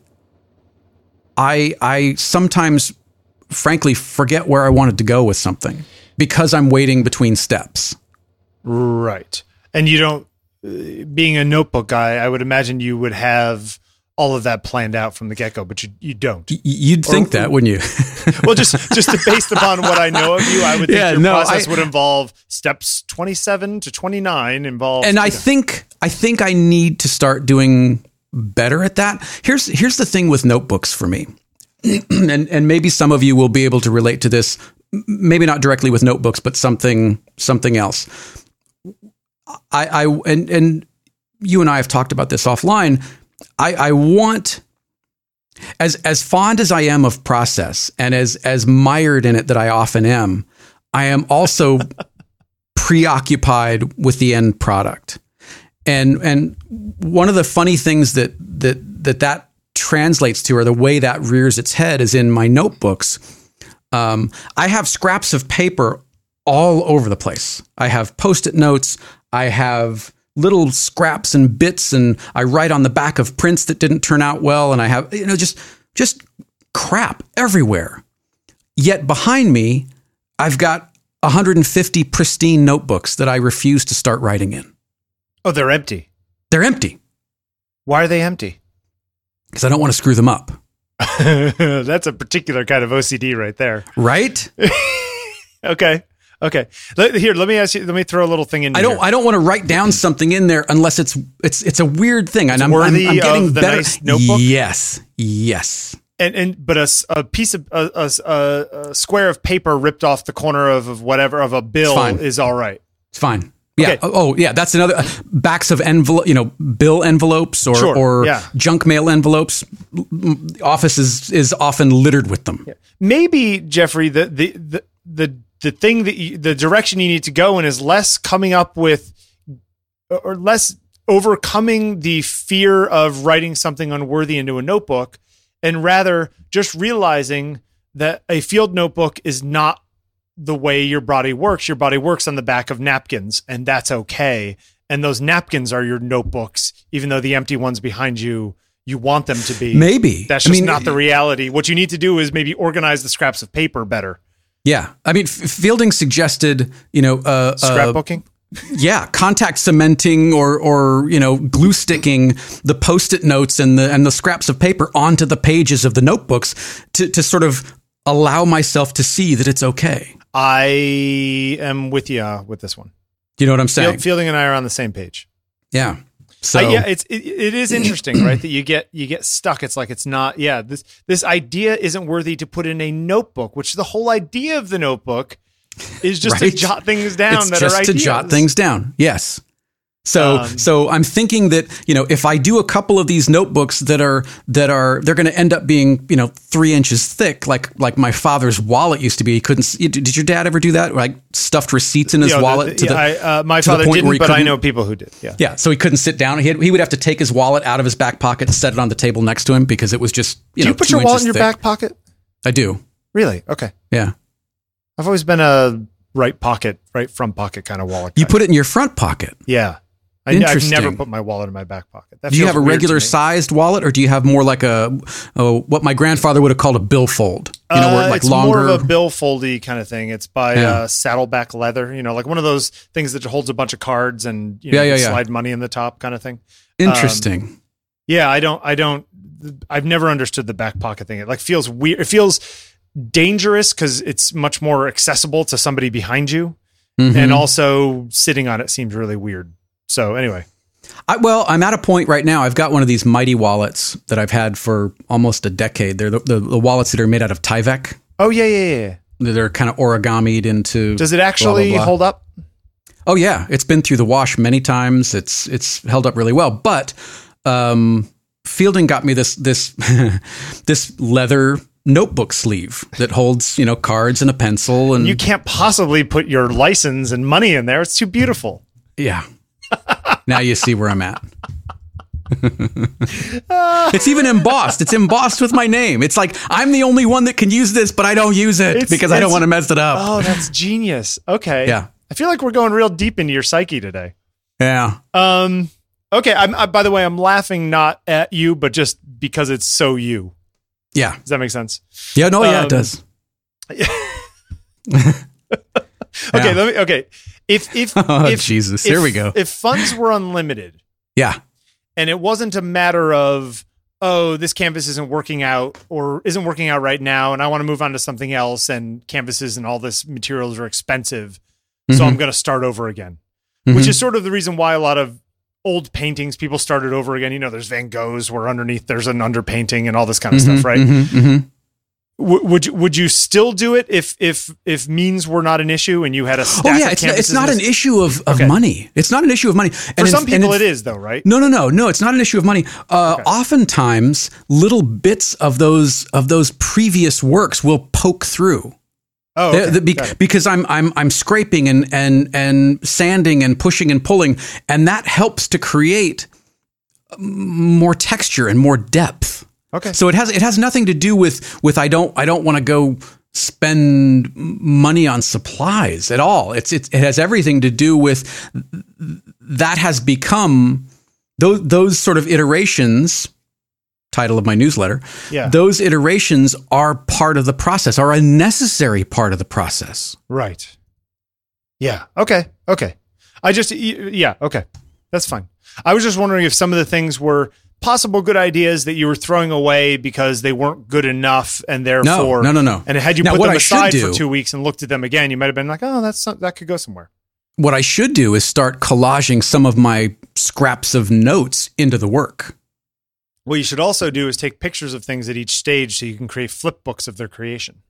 I sometimes, frankly, forget where I wanted to go with something because I'm waiting between steps. Right. And you don't, being a notebook guy, I would imagine you would have all of that planned out from the get-go, but you don't. You'd think that, wouldn't you? Well, just based upon what I know of you, I would think your process would involve steps 27 to 29 involved. And I think I need to start doing better at that. Here's the thing with notebooks for me. And maybe some of you will be able to relate to this, maybe not directly with notebooks, but something else. And you and I have talked about this offline. I want, as fond as I am of process and as mired in it that I often am, I am also preoccupied with the end product. And one of the funny things that translates to, or the way that rears its head, is in my notebooks. I have scraps of paper all over the place. I have Post-it notes. I have little scraps and bits, and I write on the back of prints that didn't turn out well, and I have just crap everywhere. Yet behind me, I've got 150 pristine notebooks that I refuse to start writing in. Oh, they're empty. They're empty. Why are they empty? Because I don't want to screw them up. That's a particular kind of OCD right there. Right? Okay. Here, let me throw a little thing in. I don't want to write down something in there unless it's a weird thing. And I'm getting of the better. Nice notebook? Yes. But a piece of a square of paper ripped off the corner of whatever of a bill is all right. It's fine. Yeah. Okay. Oh, yeah. That's another backs of envelope, bill envelopes or junk mail envelopes. Office is often littered with them. Yeah. Maybe, Jeffrey, the thing the direction you need to go in is less coming up with, or less overcoming the fear of writing something unworthy into a notebook, and rather just realizing that a field notebook is not the way your body works. Your body works on the back of napkins, and that's okay. And those napkins are your notebooks, even though the empty ones behind you want them to be. Maybe. That's just not the reality. What you need to do is maybe organize the scraps of paper better. Yeah. I mean, Fielding suggested, scrapbooking. Yeah. Contact cementing or glue sticking the Post-it notes and the scraps of paper onto the pages of the notebooks to sort of allow myself to see that it's okay. I am with you with this one. You know what I'm saying? Fielding and I are on the same page. Yeah. So yeah, it is interesting, right? That you get stuck. It's like, it's not, this idea isn't worthy to put in a notebook, which the whole idea of the notebook is just to jot things down. It's just to jot things down. Yes. So I'm thinking that, if I do a couple of these notebooks they're going to end up being, 3 inches thick, like my father's wallet used to be. He couldn't. Did your dad ever do that? Like stuffed receipts in his wallet? My father didn't, but I know people who did. Yeah. Yeah. So he couldn't sit down. He would have to take his wallet out of his back pocket and set it on the table next to him because it was just, Do you put your wallet in your back pocket? I do. Really? Okay. Yeah. I've always been a right front pocket kind of wallet guy. You put it in your front pocket. Yeah. I've never put my wallet in my back pocket. Do you have a regular sized wallet, or do you have more like what my grandfather would have called a billfold? Where it's longer, more of a billfoldy kind of thing. It's by Saddleback Leather. Like one of those things that holds a bunch of cards and slide money in the top kind of thing. Interesting. I've never understood the back pocket thing. It like feels weird. It feels dangerous because it's much more accessible to somebody behind you, and also sitting on it seems really weird. So anyway, I'm at a point right now. I've got one of these Mighty wallets that I've had for almost a decade. They're the wallets that are made out of Tyvek. Oh yeah. They're kind of origamied into. Does it actually hold up? Oh yeah, it's been through the wash many times. It's held up really well. But Fielding got me this this leather notebook sleeve that holds cards and a pencil, and you can't possibly put your license and money in there. It's too beautiful. Yeah. Now you see where I'm at. It's even embossed. It's embossed with my name. It's like I'm the only one that can use this, but I don't use it because I don't want to mess it up. Oh, that's genius. Okay. Yeah. I feel like we're going real deep into your psyche today. Yeah. Okay. By the way, I'm laughing not at you, but just because it's so you. Yeah. Does that make sense? Yeah. No. Yeah, it does. Okay. Okay. If Jesus, here we go. If funds were unlimited, yeah, and it wasn't a matter of this canvas isn't working out or isn't working out right now, and I want to move on to something else, and canvases and all this materials are expensive, so I'm going to start over again, which is sort of the reason why a lot of old paintings people started over again. There's Van Goghs where underneath there's an underpainting and all this kind of stuff, right? Would you still do it if means were not an issue and you had a stack of canvases? It's not an issue of money. It's not an issue of money. For some people it is though, right? No, it's not an issue of money. Oftentimes little bits of those previous works will poke through. Oh, okay. Because I'm scraping and sanding and pushing and pulling, and that helps to create more texture and more depth. Okay. So it has nothing to do with I don't want to go spend money on supplies at all. It has everything to do with that has become those sort of iterations. Title of my newsletter. Yeah. Those iterations are part of the process, are a necessary part of the process. Right. Yeah. Okay. Okay. Okay. That's fine. I was just wondering if some of the things were possible good ideas that you were throwing away because they weren't good enough, and therefore no. And had you put them aside for 2 weeks and looked at them again, you might have been like, oh, that could go somewhere. What I should do is start collaging some of my scraps of notes into the work. What you should also do is take pictures of things at each stage so you can create flip books of their creation.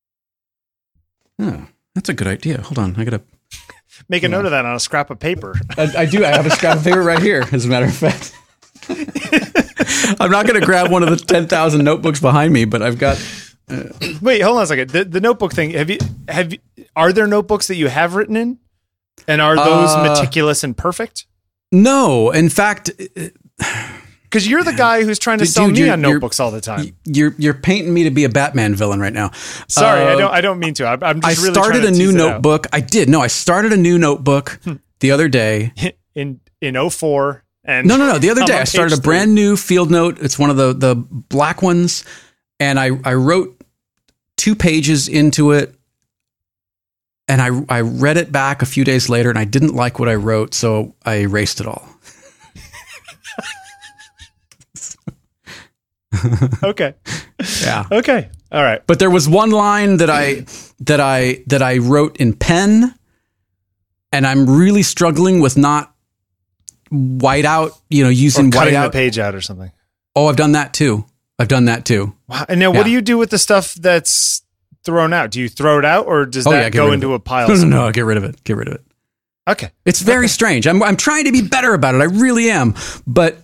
Oh, that's a good idea. Hold on, I gotta make a note of that on a scrap of paper. I do. I have a scrap of paper right here, as a matter of fact. I'm not going to grab one of the 10,000 notebooks behind me, but I've got. Wait, hold on a second. The notebook thing. Are there notebooks that you have written in, and are those meticulous and perfect? No, in fact, because you're the guy who's trying to sell me on notebooks all the time. You're painting me to be a Batman villain right now. Sorry, I don't mean to. I'm just really started trying to a new notebook. I did. No, I started a new notebook the other day in 04. And no. The other day I started a brand new field note. It's one of the black ones, and I wrote 2 pages into it, and I read it back a few days later, and I didn't like what I wrote, so I erased it all. Okay. Yeah. Okay. All right. But there was one line that I wrote in pen, and I'm really struggling with not white out, using or cutting whiteout. the page out or something. Oh, I've done that too. Wow. And now, what do you do with the stuff that's thrown out? Do you throw it out, or does that go into a pile? No, get rid of it. Okay. It's very strange. I'm trying to be better about it. I really am. But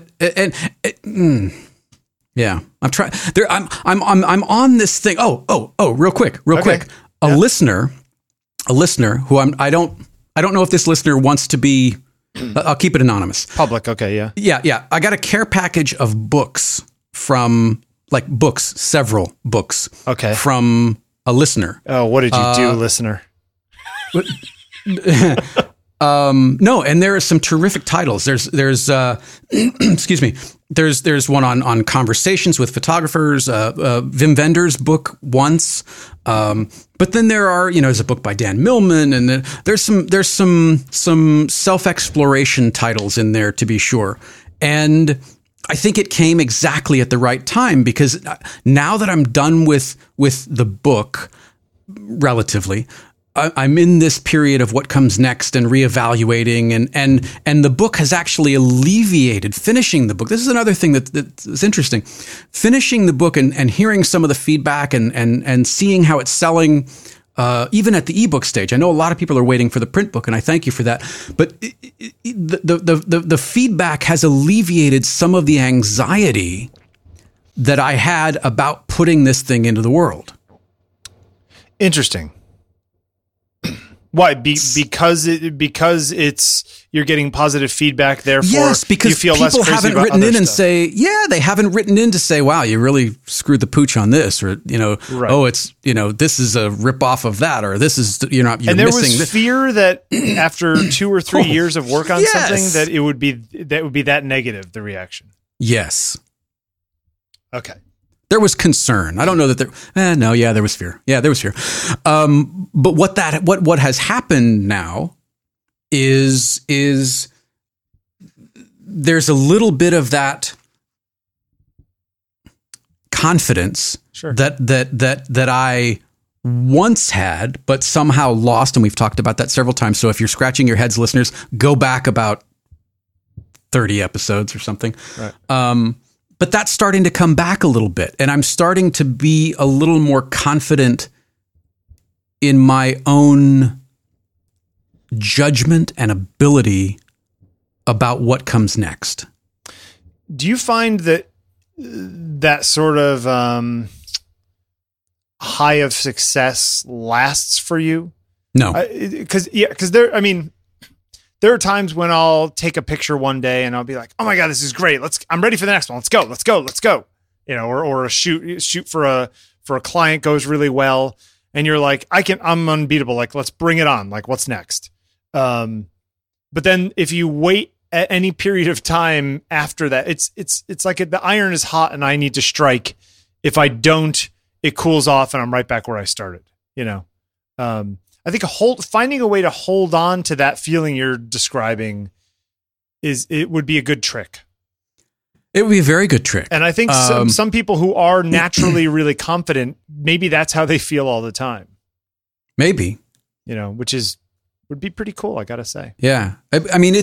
yeah, I'm trying. I'm on this thing. Oh, real quick. A listener who I don't know if this listener wants to be. I'll keep it anonymous. Public. Okay. Yeah. Yeah. I got a care package of books from several books. Okay. From a listener. Oh, what did you do, listener? No, and there are some terrific titles. There's excuse me. There's one on conversations with photographers, Wim Wenders' book Once. But then there are, there's a book by Dan Millman, and there's some self-exploration titles in there, to be sure. And I think it came exactly at the right time, because now that I'm done with the book, relatively, I'm in this period of what comes next and reevaluating, and the book has actually alleviated finishing the book. This is another thing that's interesting. Finishing the book and hearing some of the feedback and seeing how it's selling, even at the ebook stage. I know a lot of people are waiting for the print book, and I thank you for that. But the feedback has alleviated some of the anxiety that I had about putting this thing into the world. Interesting. Why? Because it's you're getting positive feedback. Therefore, yes, because you feel people less crazy haven't about written other in and stuff. say, they haven't written in to say, wow, you really screwed the pooch on this, or Right. oh, it's this is a rip off of that, or this is you're and there missing. was fear that after 2 or 3 years of work on Yes. something, that it would be that negative, the reaction. Yes, Okay. there was concern. I don't know that there. There was fear. Yeah, there was fear. But what has happened now is there's a little bit of that confidence Sure. that I once had, but somehow lost, and we've talked about that several times. So if you're scratching your heads, listeners, go back about 30 episodes or something. Right. But that's starting to come back a little bit, and I'm starting to be a little more confident in my own judgment and ability about what comes next. Do you find that sort of high of success lasts for you? No, Because there are times when I'll take a picture one day and I'll be like, "Oh my God, this is great! I'm ready for the next one. Let's go!" Or a shoot for a client goes really well, and you're like, I'm unbeatable. Like, let's bring it on. Like, what's next? But then if you wait at any period of time after that, it's like the iron is hot and I need to strike. If I don't, it cools off and I'm right back where I started. I think finding a way to hold on to that feeling you're describing would be a good trick. it would be a very good trick. And I think some people who are naturally really confident, maybe that's how they feel all the time. Maybe. Which would be pretty cool, I got to say. Yeah. I mean,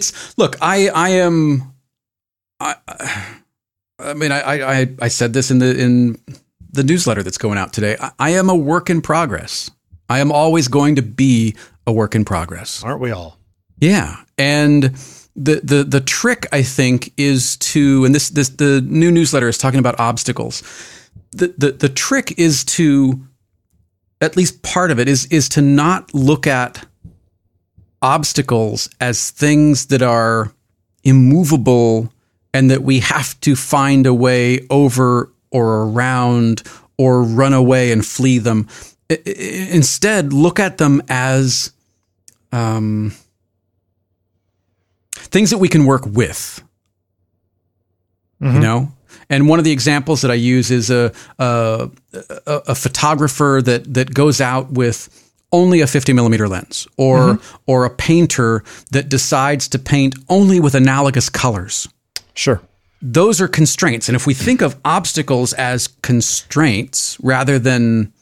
I said this in the newsletter that's going out today. I am a work in progress. I am always going to be a work in progress. Aren't we all? Yeah. And the trick, I think, is to, and the new newsletter is talking about obstacles. The trick is to, at least part of it is to not look at obstacles as things that are immovable and that we have to find a way over or around or run away and flee them. Instead, look at them as things that we can work with. Mm-hmm. And one of the examples that I use is a photographer that goes out with only a 50 millimeter lens, or a painter that decides to paint only with analogous colors. Sure. Those are constraints. And if we think of obstacles as constraints rather than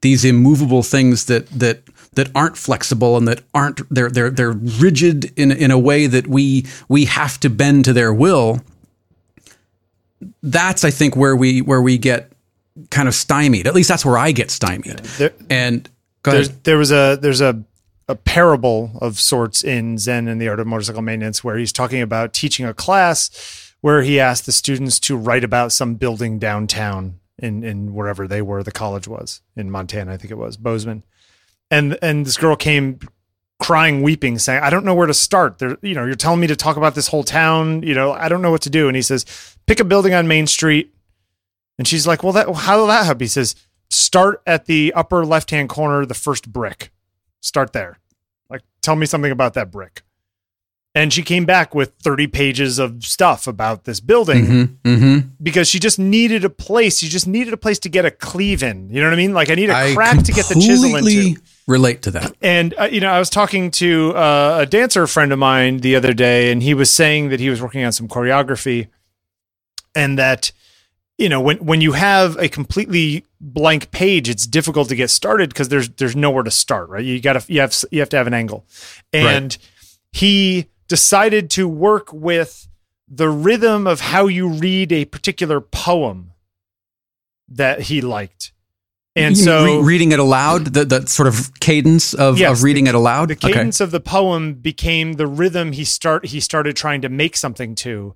these immovable things that aren't flexible and that aren't they're rigid in a way that we have to bend to their will. That's, I think, where we get kind of stymied. At least that's where I get stymied. And there's a parable of sorts in Zen and the Art of Motorcycle Maintenance where he's talking about teaching a class where he asked the students to write about some building downtown in wherever they were, the college was in Montana, I think it was Bozeman. And this girl came crying, weeping, saying, I don't know where to start. You're telling me to talk about this whole town. I don't know what to do. And he says, pick a building on Main Street. And she's like, well, how will that help? He says, start at the upper left-hand corner, the first brick. Start there. Like, tell me something about that brick. And she came back with 30 pages of stuff about this building because she just needed a place. She just needed a place to get a cleave in. You know what I mean? Like, I need a crack to get the chisel into. Relate to that. And, I was talking to a dancer friend of mine the other day, and he was saying that he was working on some choreography and that, when you have a completely blank page, it's difficult to get started because there's nowhere to start, right? You have to have an angle. And he decided to work with the rhythm of how you read a particular poem that he liked. And so reading it aloud, the sort of cadence of reading it aloud. The cadence of the poem became the rhythm he started trying to make something to.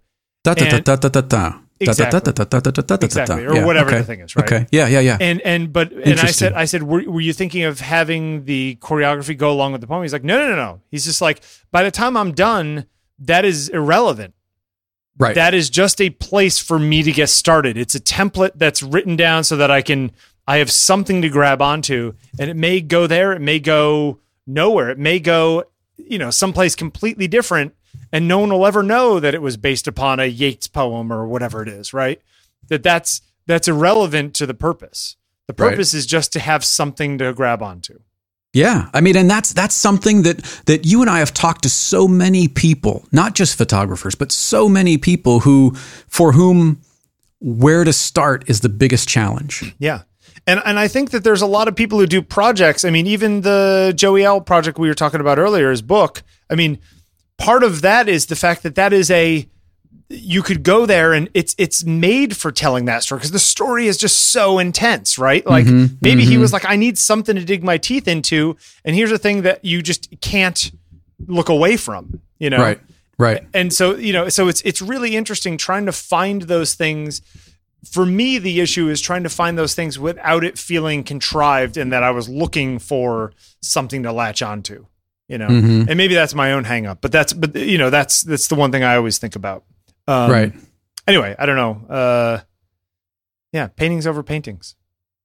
Exactly. Or whatever the thing is, right? Okay. Yeah. And I said, were you thinking of having the choreography go along with the poem? He's like, no. He's just like, by the time I'm done, that is irrelevant. Right. That is just a place for me to get started. It's a template that's written down so that I have something to grab onto, and it may go there. It may go nowhere. It may go, someplace completely different. And no one will ever know that it was based upon a Yeats poem or whatever it is, right? That's irrelevant to the purpose. The purpose is just to have something to grab onto. Yeah. I mean, and that's something that you and I have talked to so many people, not just photographers, but so many people for whom where to start is the biggest challenge. Yeah. And I think that there's a lot of people who do projects. I mean, even the Joey L project we were talking about earlier, his book, I mean, part of that is the fact that is you could go there and it's made for telling that story because the story is just so intense, right? Like maybe he was like, I need something to dig my teeth into. And here's the thing that you just can't look away from, Right. And so, so it's really interesting trying to find those things. For me, the issue is trying to find those things without it feeling contrived and that I was looking for something to latch onto. And maybe that's my own hang up, but that's the one thing I always think about. Right. Anyway, I don't know. Paintings over paintings.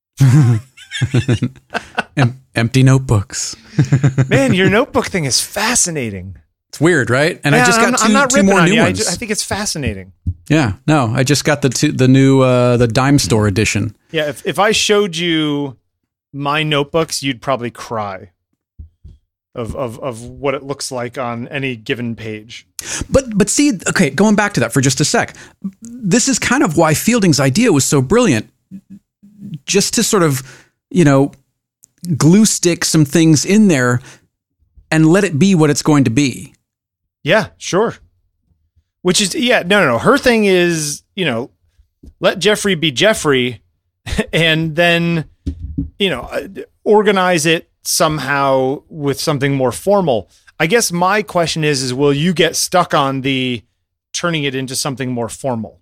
Empty notebooks. Man, your notebook thing is fascinating. It's weird, right? And I just got two more new ones. I think it's fascinating. Yeah. No, I just got the new the dime store edition. Yeah. If I showed you my notebooks, you'd probably cry. Of what it looks like on any given page. But see, okay, going back to that for just a sec, this is kind of why Fielding's idea was so brilliant, just to sort of, glue stick some things in there and let it be what it's going to be. Yeah, sure. Which is, no. Her thing is, let Jeffrey be Jeffrey and then, organize it somehow with something more formal. I guess my question is will you get stuck on the turning it into something more formal?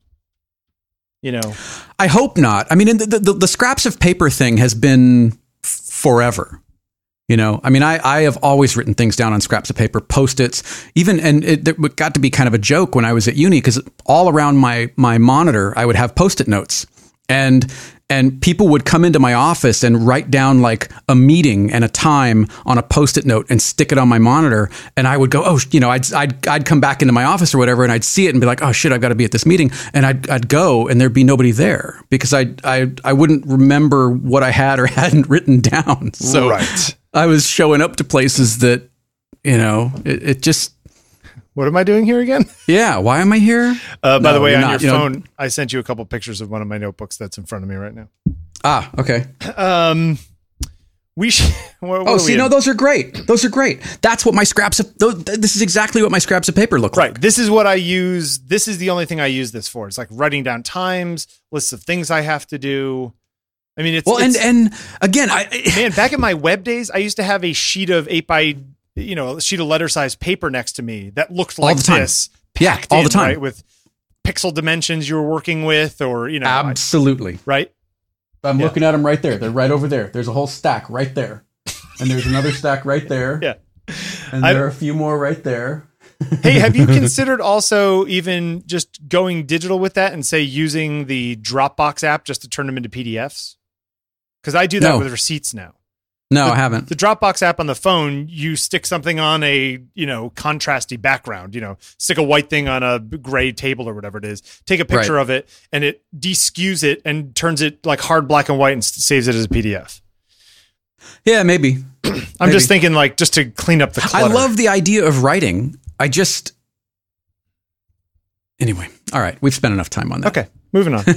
I hope not. I mean, the scraps of paper thing has been forever. I mean, I have always written things down on scraps of paper, Post-its, even, and it got to be kind of a joke when I was at uni because all around my monitor, I would have Post-it notes. And people would come into my office and write down like a meeting and a time on a Post-it note and stick it on my monitor. And I would go, I'd come back into my office or whatever, and I'd see it and be like, oh shit, I've got to be at this meeting. And I'd go, and there'd be nobody there because I wouldn't remember what I had or hadn't written down. So right. I was showing up to places that, it just. What am I doing here again? Yeah, why am I here? By the way, on your phone, I sent you a couple pictures of one of my notebooks that's in front of me right now. Ah, okay. We should. No, those are great. Those are great. That's what my scraps of. This is exactly what my scraps of paper look like. Right. This is what I use. This is the only thing I use this for. It's like writing down times, lists of things I have to do. I mean, and again, man, back in my web days, I used to have a sheet of 8x, a sheet of letter size paper next to me that looked like this. Yeah, all the time, right, with pixel dimensions you were working with, or absolutely right. I'm looking at them right there. They're right over there. There's a whole stack right there, and there's another stack right there. Yeah, and there are a few more right there. Hey, have you considered also even just going digital with that and say using the Dropbox app just to turn them into PDFs? Because I do that with receipts now. No, I haven't. The Dropbox app on the phone, you stick something on a, contrasty background, stick a white thing on a gray table or whatever it is, take a picture of it, and it de-skews it and turns it like hard black and white and saves it as a PDF. Yeah, maybe. I'm just thinking just to clean up the clutter. I love the idea of writing. Anyway, all right. We've spent enough time on that. Okay. Moving on.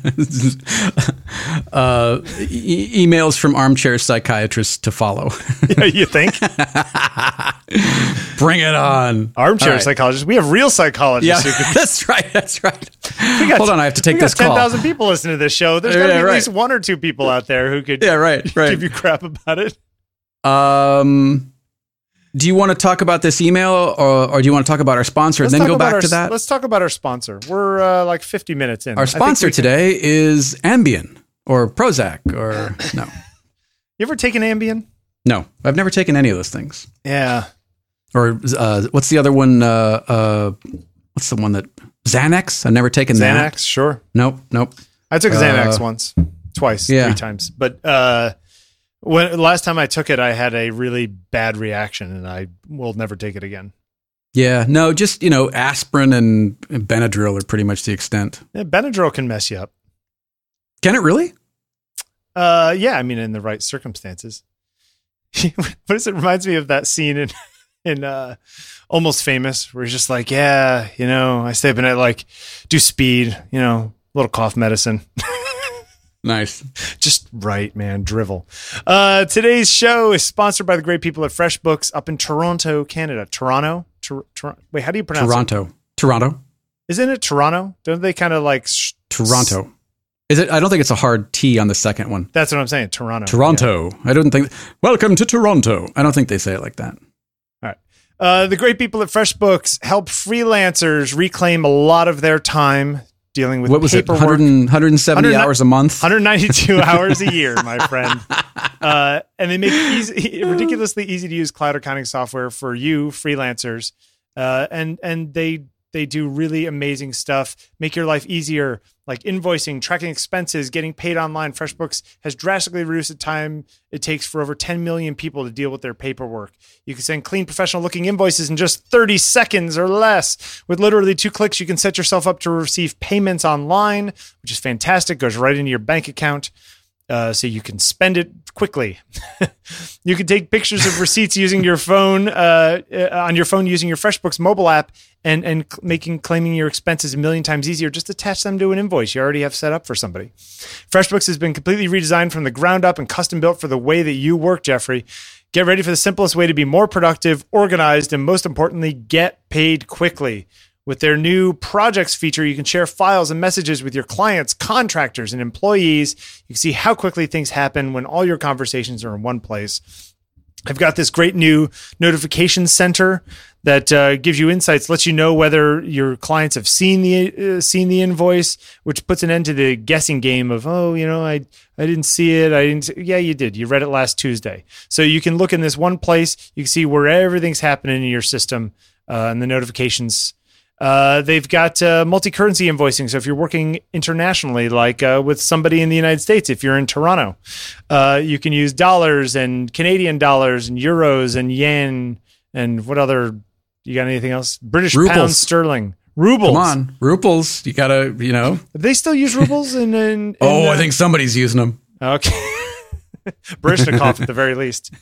Emails from armchair psychiatrists to follow. Yeah, you think? Bring it on. Armchair psychologists. We have real psychologists. Yeah, that's right. Hold on, I have to take this call. 10,000 people listen to this show. There's got to be at least one or two people out there who could give you crap about it. Do you want to talk about this email or do you want to talk about our sponsor and then go back to that? Let's talk about our sponsor. We're 50 minutes in. Our sponsor today is Ambien or Prozac or no. You ever taken Ambien? No, I've never taken any of those things. Yeah. Or what's the other one? What's the one that Xanax? I've never taken that. Xanax, sure. Nope. I took Xanax once, twice, 3 times. But when last time I took it, I had a really bad reaction, and I will never take it again. Yeah, no, just aspirin and Benadryl are pretty much the extent. Yeah, Benadryl can mess you up. Can it really? Yeah, I mean, in the right circumstances. What is it? Reminds me of that scene in Almost Famous, where he's just like, yeah, I stay up and do speed, little cough medicine. Nice. Just right, man. Drivel. Today's show is sponsored by the great people at FreshBooks up in Toronto, Canada. Toronto? Wait, how do you pronounce it? Toronto. Isn't it Toronto? Don't they kind of Toronto. Is it? I don't think it's a hard T on the second one. That's what I'm saying. Toronto. Yeah. I don't think. Welcome to Toronto. I don't think they say it like that. All right. The great people at FreshBooks help freelancers reclaim a lot of their time dealing with what was paperwork. It? 170 hours a month? 192 hours a year, my friend. And they make ridiculously easy to use cloud accounting software for you freelancers. And they do really amazing stuff, make your life easier, like invoicing, tracking expenses, getting paid online. FreshBooks has drastically reduced the time it takes for over 10 million people to deal with their paperwork. You can send clean, professional-looking invoices in just 30 seconds or less. With literally 2 clicks, you can set yourself up to receive payments online, which is fantastic. Goes right into your bank account. So you can spend it quickly. You can take pictures of receipts using your phone, on your phone using your FreshBooks mobile app and claiming your expenses a million times easier. Just attach them to an invoice you already have set up for somebody. FreshBooks has been completely redesigned from the ground up and custom built for the way that you work, Jeffrey. Get ready for the simplest way to be more productive, organized, and most importantly, get paid quickly. With their new projects feature, you can share files and messages with your clients, contractors, and employees. You can see how quickly things happen when all your conversations are in one place. I've got this great new notification center that gives you insights, lets you know whether your clients have seen the invoice, which puts an end to the guessing game of, I didn't see it. Yeah, you did. You read it last Tuesday. So you can look in this one place. You can see where everything's happening in your system and the notifications. They've got multi-currency invoicing. So if you're working internationally, like with somebody in the United States, if you're in Toronto, you can use dollars and Canadian dollars and euros and yen and what other, you got anything else? British pounds sterling. Rubles. Come on. Rubles. You got to, Do they still use rubles? I think somebody's using them. Okay. Barishnikov at the very least.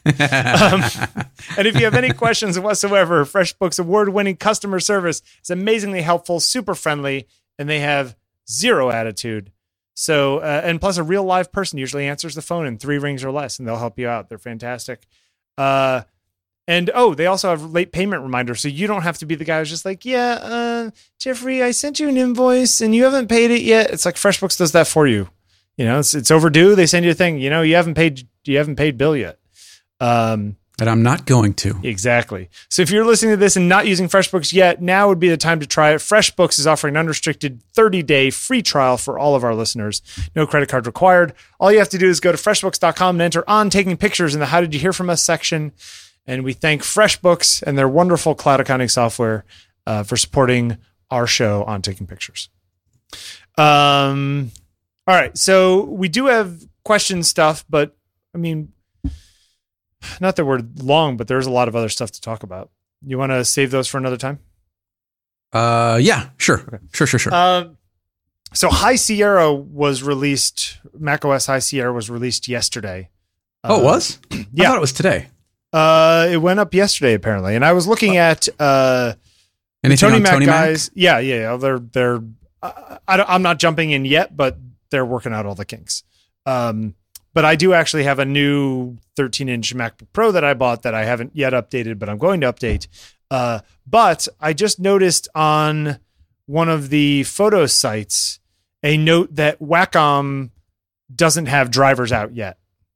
And if you have any questions whatsoever, FreshBooks award-winning customer service is amazingly helpful, super friendly, and they have zero attitude. So, and plus a real live person usually answers the phone in 3 rings or less, and they'll help you out. They're fantastic. And they also have late payment reminders, so you don't have to be the guy who's just like, Jeffrey, I sent you an invoice and you haven't paid it yet. It's like FreshBooks does that for you. You know, it's overdue. They send you a thing. You know, you haven't paid bill yet. And I'm not going to. Exactly. So if you're listening to this and not using FreshBooks yet, now would be the time to try it. FreshBooks is offering an unrestricted 30-day free trial for all of our listeners. No credit card required. All you have to do is go to freshbooks.com and enter on taking pictures in the How Did You Hear From Us section. And we thank FreshBooks and their wonderful cloud accounting software for supporting our show on taking pictures. All right. So we do have question stuff, but I mean, not that we're long, but there's a lot of other stuff to talk about. You want to save those for another time? Yeah, sure. Okay. Sure. So High Sierra was released, macOS High Sierra was released yesterday. It was? Yeah. I thought it was today. It went up yesterday apparently. And I was looking at, anything on Mac Tony guys. Mac? Yeah. They're, I'm not jumping in yet, but they're working out all the kinks. But I do actually have a new 13-inch MacBook Pro that I bought that I haven't yet updated, but I'm going to update. But I just noticed on one of the photo sites a note that Wacom doesn't have drivers out yet.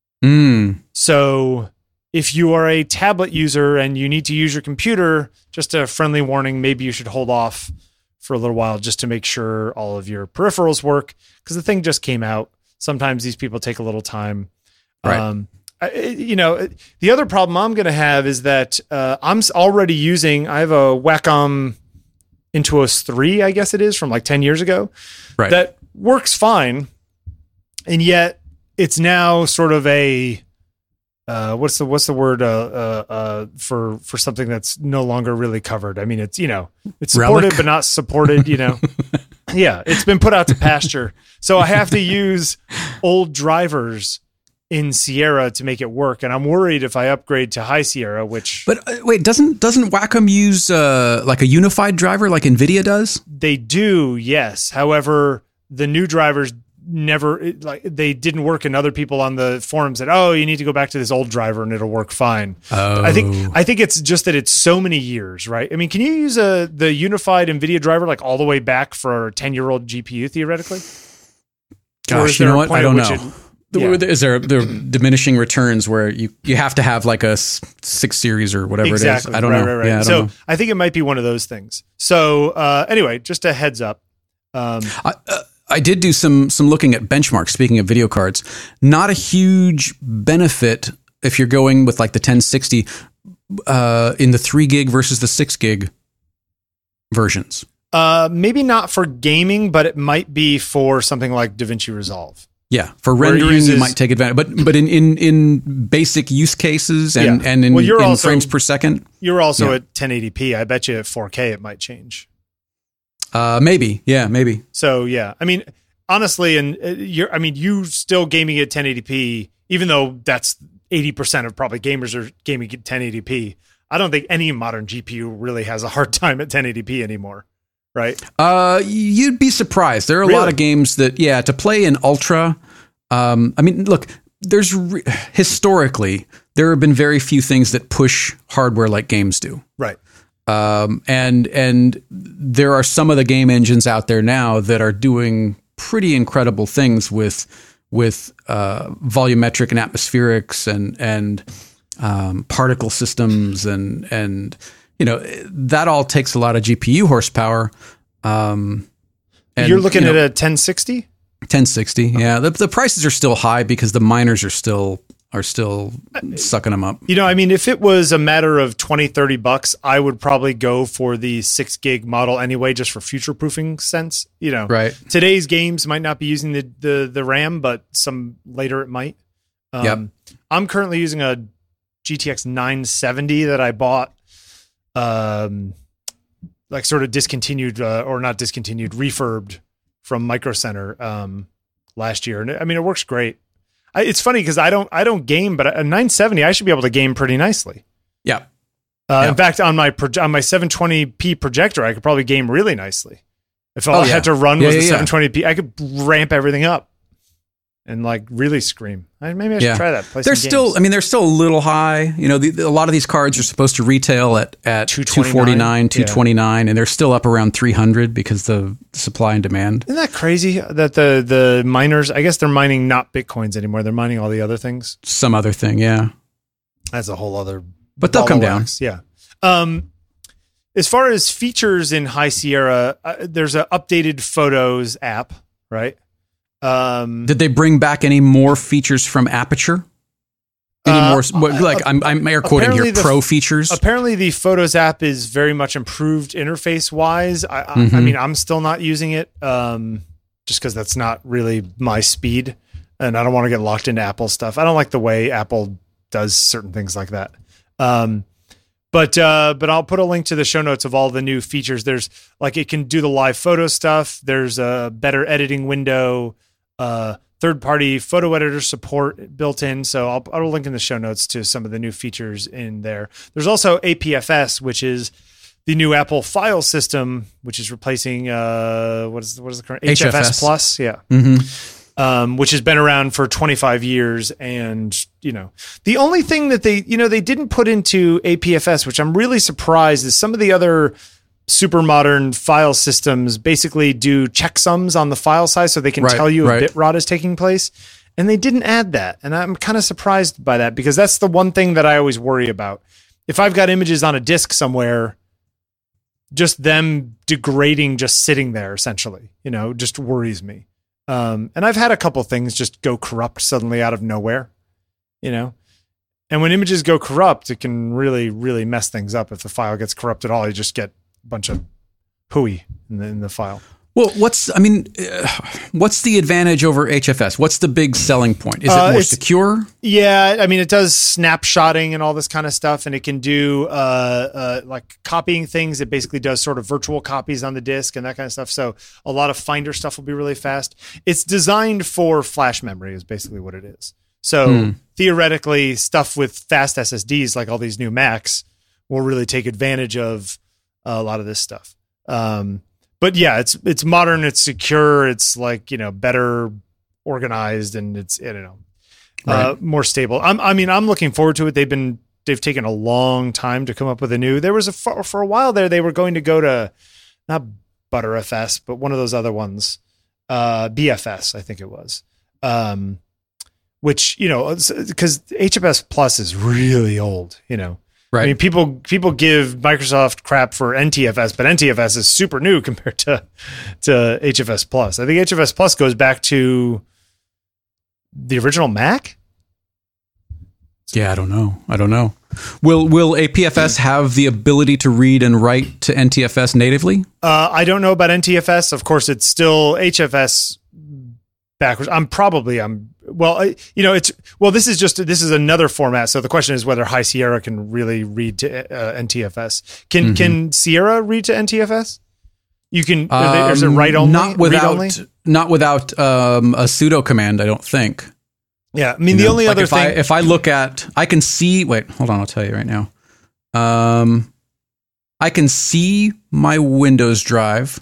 So if you are a tablet user and you need to use your computer, just a friendly warning, maybe you should hold off for a little while just to make sure all of your peripherals work, because the thing just came out. Sometimes these people take a little time. Right. The other problem I'm going to have is that I'm already using, I have a Wacom Intuos 3, I guess it is, from like 10 years ago. Right. That works fine. And yet it's now sort of a, what's the word for something that's no longer really covered? I mean, it's, it's supported, Relic? but not supported, Yeah, it's been put out to pasture. So I have to use old drivers in Sierra to make it work. And I'm worried if I upgrade to High Sierra, which... But wait, doesn't Wacom use like a unified driver like NVIDIA does? They do, yes. However, the new drivers they didn't work, and other people on the forums said, you need to go back to this old driver and it'll work fine. I think it's just that it's so many years, right? I mean, can you use the unified NVIDIA driver like all the way back for a 10-year-old GPU theoretically? Gosh, you know what? I don't know. Is there diminishing returns where you have to have like a 6 series or whatever it is? I don't know. Right. Yeah, so I think it might be one of those things. So anyway, just a heads up. I did do some looking at benchmarks. Speaking of video cards, not a huge benefit if you're going with like the 1060 in the 3 gig versus the 6 gig versions. Maybe not for gaming, but it might be for something like DaVinci Resolve. Yeah, for rendering, you might take advantage. But in basic use cases and in frames per second, you're also at 1080p. I bet you at 4K it might change. Maybe. Yeah, maybe. So, yeah. I mean, honestly, you still gaming at 1080p, even though that's 80% of probably gamers are gaming at 1080p. I don't think any modern GPU really has a hard time at 1080p anymore, right? You'd be surprised. There are a lot of games that, to play in ultra. I mean, look, historically, there have been very few things that push hardware like games do. Right. And there are some of the game engines out there now that are doing pretty incredible things with volumetric and atmospherics and particle systems and that all takes a lot of GPU horsepower. And you're looking at a 1060? 1060. Yeah. The prices are still high because the miners are still sucking them up. I mean, if it was a matter of $20-$30, I would probably go for the 6 gig model anyway, just for future proofing sense. Right. Today's games might not be using the RAM, but some later it might. I'm currently using a GTX 970 that I bought, like sort of discontinued or not discontinued, refurbed from Micro Center last year, and I mean it works great. It's funny because I don't game, but a 970 I should be able to game pretty nicely. Yeah. In fact, on my 720p projector, I could probably game really nicely. If all I had to run was the 720p, I could ramp everything up. and like really scream. Maybe I should try that. Play they're some still, games. I mean, they're still a little high. You know, a lot of these cards are supposed to retail at $249, $229, and they're still up around $300 because the supply and demand. Isn't that crazy that the miners? I guess they're mining not Bitcoins anymore. They're mining all the other things. Some other thing, yeah. That's a whole other. But they'll come down. Yeah. As far as features in High Sierra, there's an updated Photos app, right? Did they bring back any more features from Aperture? Any more? Like I'm air quoting here. Pro features. Apparently, the Photos app is very much improved interface wise. I mean, I'm still not using it, just because that's not really my speed, and I don't want to get locked into Apple stuff. I don't like the way Apple does certain things like that. But I'll put a link to the show notes of all the new features. There's like, it can do the live photo stuff. There's a better editing window, third-party photo editor support built in. So I'll link in the show notes to some of the new features in there. There's also APFS, which is the new Apple file system, which is replacing what is the current HFS Plus? Yeah. Mm-hmm. Which has been around for 25 years. And, you know, the only thing that they didn't put into APFS, which I'm really surprised, is some of the other super modern file systems basically do checksums on the file size so they can tell you a bit rot is taking place. And they didn't add that. And I'm kind of surprised by that, because that's the one thing that I always worry about. If I've got images on a disk somewhere, just them degrading, just sitting there, essentially, you know, just worries me. And I've had a couple things just go corrupt suddenly out of nowhere, you know, and when images go corrupt, it can really, really mess things up. If the file gets corrupt at all, you just get a bunch of hooey in the file. Well, what's the advantage over HFS? What's the big selling point? Is it more secure? Yeah. I mean, it does snapshotting and all this kind of stuff, and it can do like copying things. It basically does sort of virtual copies on the disk and that kind of stuff. So a lot of Finder stuff will be really fast. It's designed for flash memory is basically what it is. So theoretically, stuff with fast SSDs, like all these new Macs, will really take advantage of a lot of this stuff. But yeah, it's modern, it's secure, it's like, you know, better organized, and it's, I don't know, more stable. I'm looking forward to it. They've taken a long time to come up with a new. There was for a while there, they were going to go to not ButterFS, but one of those other ones, BFS, I think it was, which, you know, because HFS Plus is really old, you know. Right. I mean, people give Microsoft crap for NTFS, but NTFS is super new compared to HFS Plus. I think HFS Plus goes back to the original Mac. Yeah, I don't know. Will APFS have the ability to read and write to NTFS natively? I don't know about NTFS. Of course, it's still HFS backwards. This is another format. So the question is whether High Sierra can really read to NTFS. Can Sierra read to NTFS? You can. Is it write only? Not without a sudo command, I don't think. Yeah, I mean, the only other thing. If I look at, I can see. Wait, hold on. I'll tell you right now. I can see my Windows drive.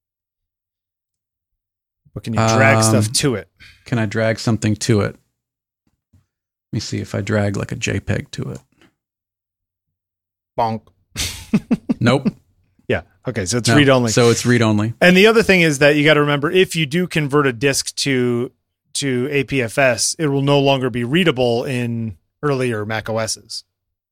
But can you drag stuff to it? Can I drag something to it? Let me see if I drag like a JPEG to it. Bonk. Nope. Yeah. Okay. So it's read only. So it's read only. And the other thing is that you got to remember, if you do convert a disk to APFS, it will no longer be readable in earlier Mac OSs.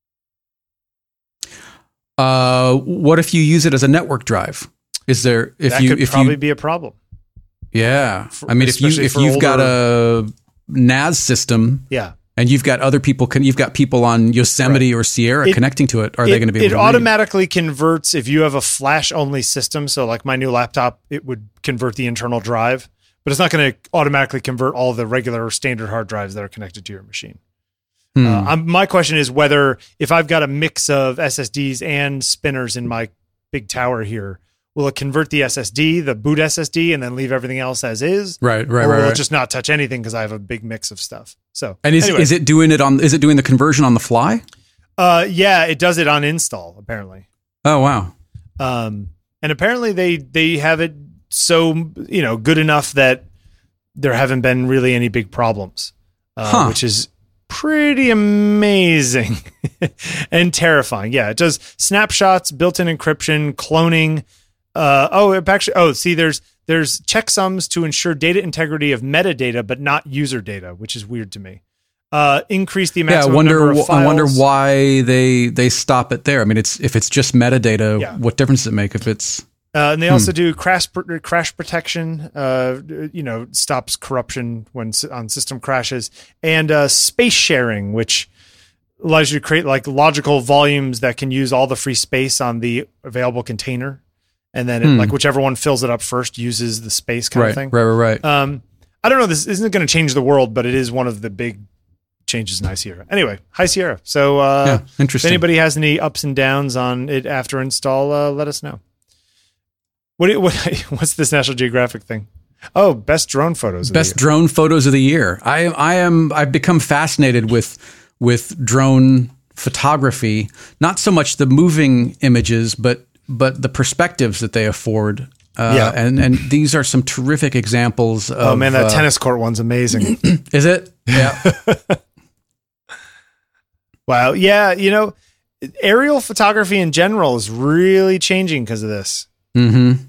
What if you use it as a network drive? That could probably be a problem. Yeah. I mean, if you've got a NAS system, and you've got other people, you've got people on Yosemite or Sierra connecting to it, are they going to be able to read? It automatically converts if you have a flash only system. So like my new laptop, it would convert the internal drive, but it's not going to automatically convert all the regular standard hard drives that are connected to your machine. My question is whether, if I've got a mix of SSDs and spinners in my big tower here, will it convert the SSD, the boot SSD, and then leave everything else as is? Right. Or will it just not touch anything because I have a big mix of stuff? So, and is it doing the conversion on the fly? Yeah, it does it on install, apparently. Oh wow. And apparently they have it so, you know, good enough that there haven't been really any big problems, which is pretty amazing and terrifying. Yeah, it does snapshots, built-in encryption, cloning. There's checksums to ensure data integrity of metadata, but not user data, which is weird to me. Increase the maximum number of files. I wonder why they stop it there. I mean, if it's just metadata, what difference does it make if it's... and they also do crash protection, stops corruption when on system crashes, and space sharing, which allows you to create like logical volumes that can use all the free space on the available container. And then like whichever one fills it up first uses the space kind of thing. Right. I don't know. This isn't going to change the world, but it is one of the big changes in High Sierra. Anyway, High Sierra. So interesting. If anybody has any ups and downs on it after install, let us know. What's this National Geographic thing? Oh, best drone photos. Drone photos of the year. I've become fascinated with drone photography. Not so much the moving images, but the perspectives that they afford. And these are some terrific examples of... Oh man, that tennis court one's amazing. Is it? Yeah. Wow. Yeah. Aerial photography in general is really changing because of this. Mm-hmm.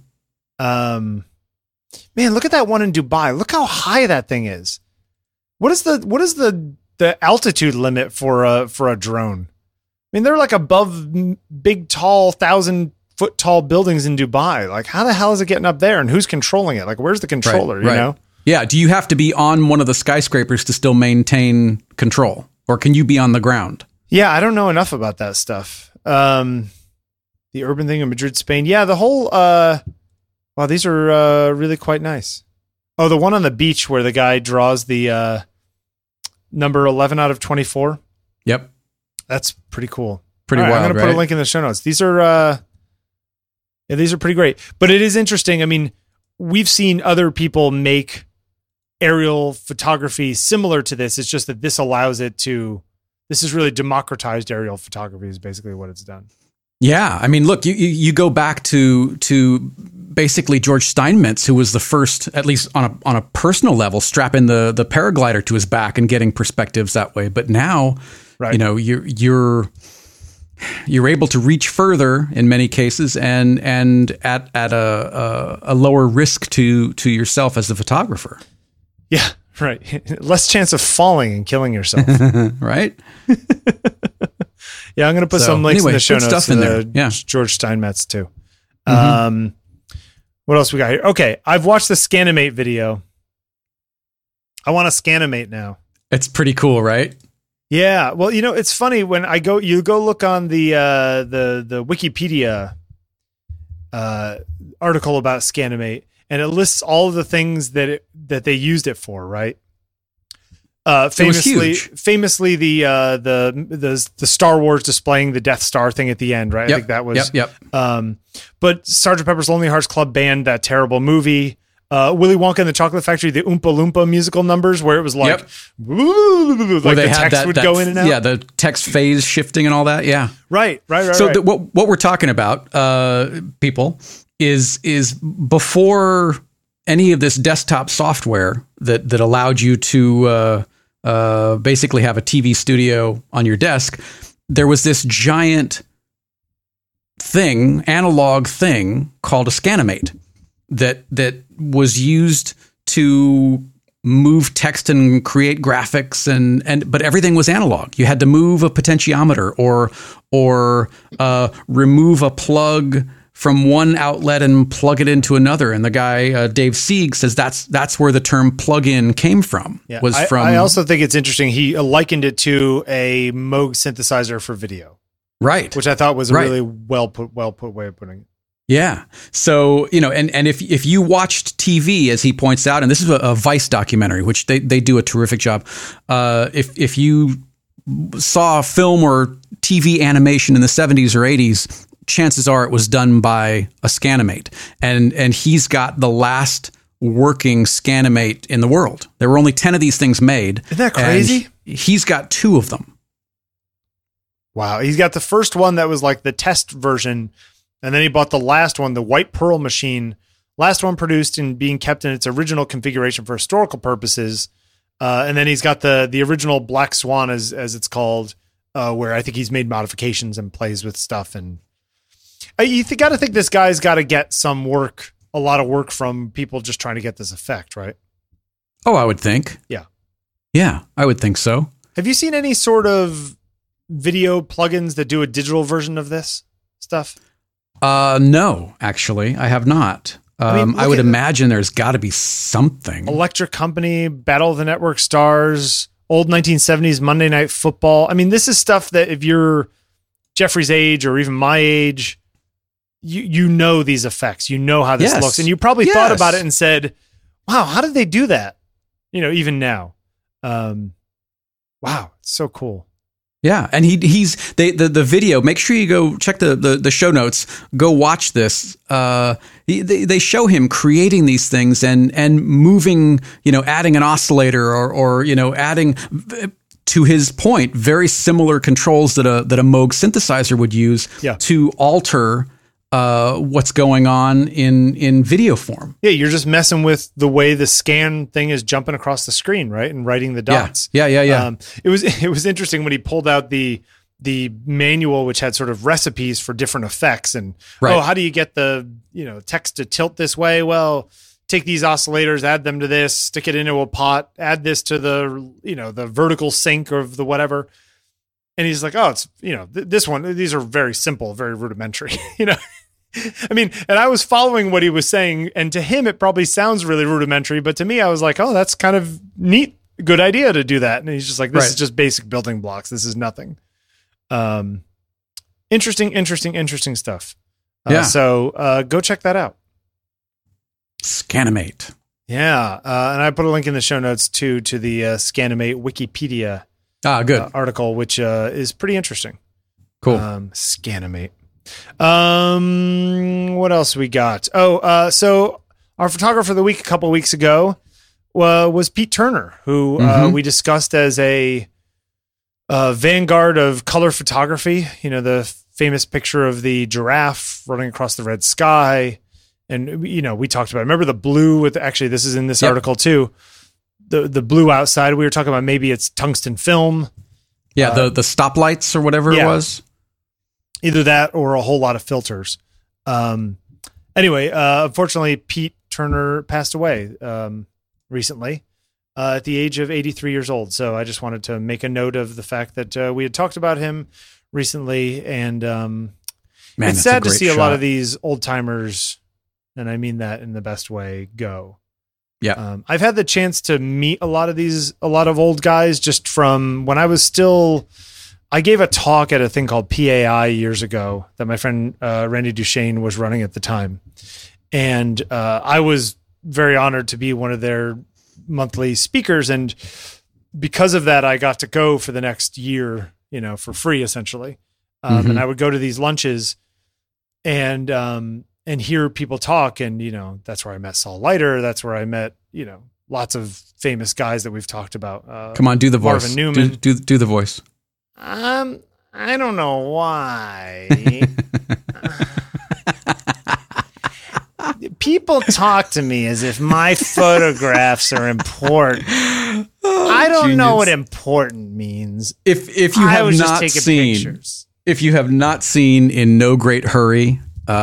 Man, look at that one in Dubai. Look how high that thing is. What is the altitude limit for a drone? I mean, they're like above big, tall, 1,000-foot tall buildings in Dubai. Like, how the hell is it getting up there, and who's controlling it? Like, where's the controller? Right. You know? Yeah. Do you have to be on one of the skyscrapers to still maintain control, or can you be on the ground? Yeah, I don't know enough about that stuff. The urban thing in Madrid, Spain. Yeah, the whole. Wow, these are really quite nice. Oh, the one on the beach where the guy draws the number 11 out of 24. Yep, that's pretty cool. Pretty wild. I'm going to put a link in the show notes. These are pretty great. But it is interesting. I mean, we've seen other people make aerial photography similar to this. It's just that this allows it to. This is really democratized aerial photography. Is basically what it's done. Yeah, I mean, look, you go back to basically George Steinmetz, who was the first, at least on a personal level, strapping the paraglider to his back and getting perspectives that way. But now, you're able to reach further in many cases, and at a lower risk to yourself as the photographer. Yeah, right. Less chance of falling and killing yourself. Right. Yeah, I'm going to put some links in the show notes stuff in there. Yeah. George Steinmetz too. Mm-hmm. What else we got here? Okay, I've watched the Scanimate video. I want to Scanimate now. It's pretty cool, right? Yeah. Well, it's funny when you go look on the Wikipedia article about Scanimate, and it lists all of the things that they used it for, right? Famously, the Star Wars displaying the Death Star thing at the end, right? Yep, I think that was. Yep. But Sgt. Pepper's Lonely Hearts Club Band, that terrible movie. Willy Wonka and the Chocolate Factory, the Oompa Loompa musical numbers, where it was like, like the text would go in and out. Yeah, the text phase shifting and all that. Yeah, right. So what we're talking about, people, is before any of this desktop software that allowed you to basically have a TV studio on your desk, there was this giant analog thing called a Scanimate that was used to move text and create graphics but everything was analog. You had to move a potentiometer or remove a plug from one outlet and plug it into another. And the guy, Dave Sieg, says that's where the term plug-in came from. Yeah, I also think it's interesting. He likened it to a Moog synthesizer for video. Right. Which I thought was a really well put way of putting it. Yeah. So, and if you watched TV, as he points out, and this is a Vice documentary, which they do a terrific job. If you saw film or TV animation in the 70s or 80s, chances are it was done by a Scanimate. And he's got the last working Scanimate in the world. There were only 10 of these things made. Isn't that crazy? He's got 2 of them. Wow. He's got the first one that was like the test version. And then he bought the last one, the White Pearl machine, last one produced and being kept in its original configuration for historical purposes. And then he's got the original Black Swan, as it's called, where I think he's made modifications and plays with stuff. And you got to think this guy's got to get a lot of work from people just trying to get this effect, right? Oh, I would think. Yeah. Yeah, I would think so. Have you seen any sort of video plugins that do a digital version of this stuff? No, actually, I have not. I would imagine there's got to be something. Electric Company, Battle of the Network Stars, old 1970s Monday Night Football. I mean, this is stuff that if you're Jeffrey's age or even my age, you know these effects. You know how this looks. And you probably thought about it and said, wow, how did they do that? Even now. Wow, it's so cool. Yeah, and the video. Make sure you go check the show notes. Go watch this. They show him creating these things and moving. Adding an oscillator or adding, to his point, very similar controls that a Moog synthesizer would use to alter what's going on in video form. Yeah, you're just messing with the way the scan thing is jumping across the screen, right, and writing the dots. Yeah. It was interesting when he pulled out the manual, which had sort of recipes for different effects, and how do you get the text to tilt this way? Well, take these oscillators, add them to this, stick it into a pot, add this to the vertical sync of the whatever. And he's like, oh, it's, this one, these are very simple, very rudimentary, I mean, and I was following what he was saying, and to him, it probably sounds really rudimentary, but to me, I was like, oh, that's kind of neat. Good idea to do that. And he's just like, this is just basic building blocks. This is nothing. Interesting stuff. So go check that out. Scanimate. Yeah. And I put a link in the show notes too, to the Scanimate Wikipedia article, which is pretty interesting. Cool. Scanimate. What else we got? So our photographer of the week a couple of weeks ago was Pete Turner, who we discussed as a vanguard of color photography. The famous picture of the giraffe running across the red sky. And, we talked about, remember the blue with, actually, this is in this article too. The blue outside, we were talking about maybe it's tungsten film. Yeah, the stoplights or whatever it was. Either that or a whole lot of filters. Anyway, unfortunately, Pete Turner passed away recently at the age of 83 years old. So I just wanted to make a note of the fact that we had talked about him recently. And it's sad to see a lot of these old timers, and I mean that in the best way, go. Yeah. I've had the chance to meet a lot of old guys just from when I was still... I gave a talk at a thing called PAI years ago that my friend Randy Duchesne was running at the time. And I was very honored to be one of their monthly speakers. And because of that, I got to go for the next year, for free, essentially. And I would go to these lunches and hear people talk. And, that's where I met Saul Leiter. That's where I met, lots of famous guys that we've talked about. Come on, do the voice. Marvin Newman. Do the voice. I don't know why. People talk to me as if my photographs are important. I don't know what important means. If you have not seen pictures. If you have not seen In No Great Hurry,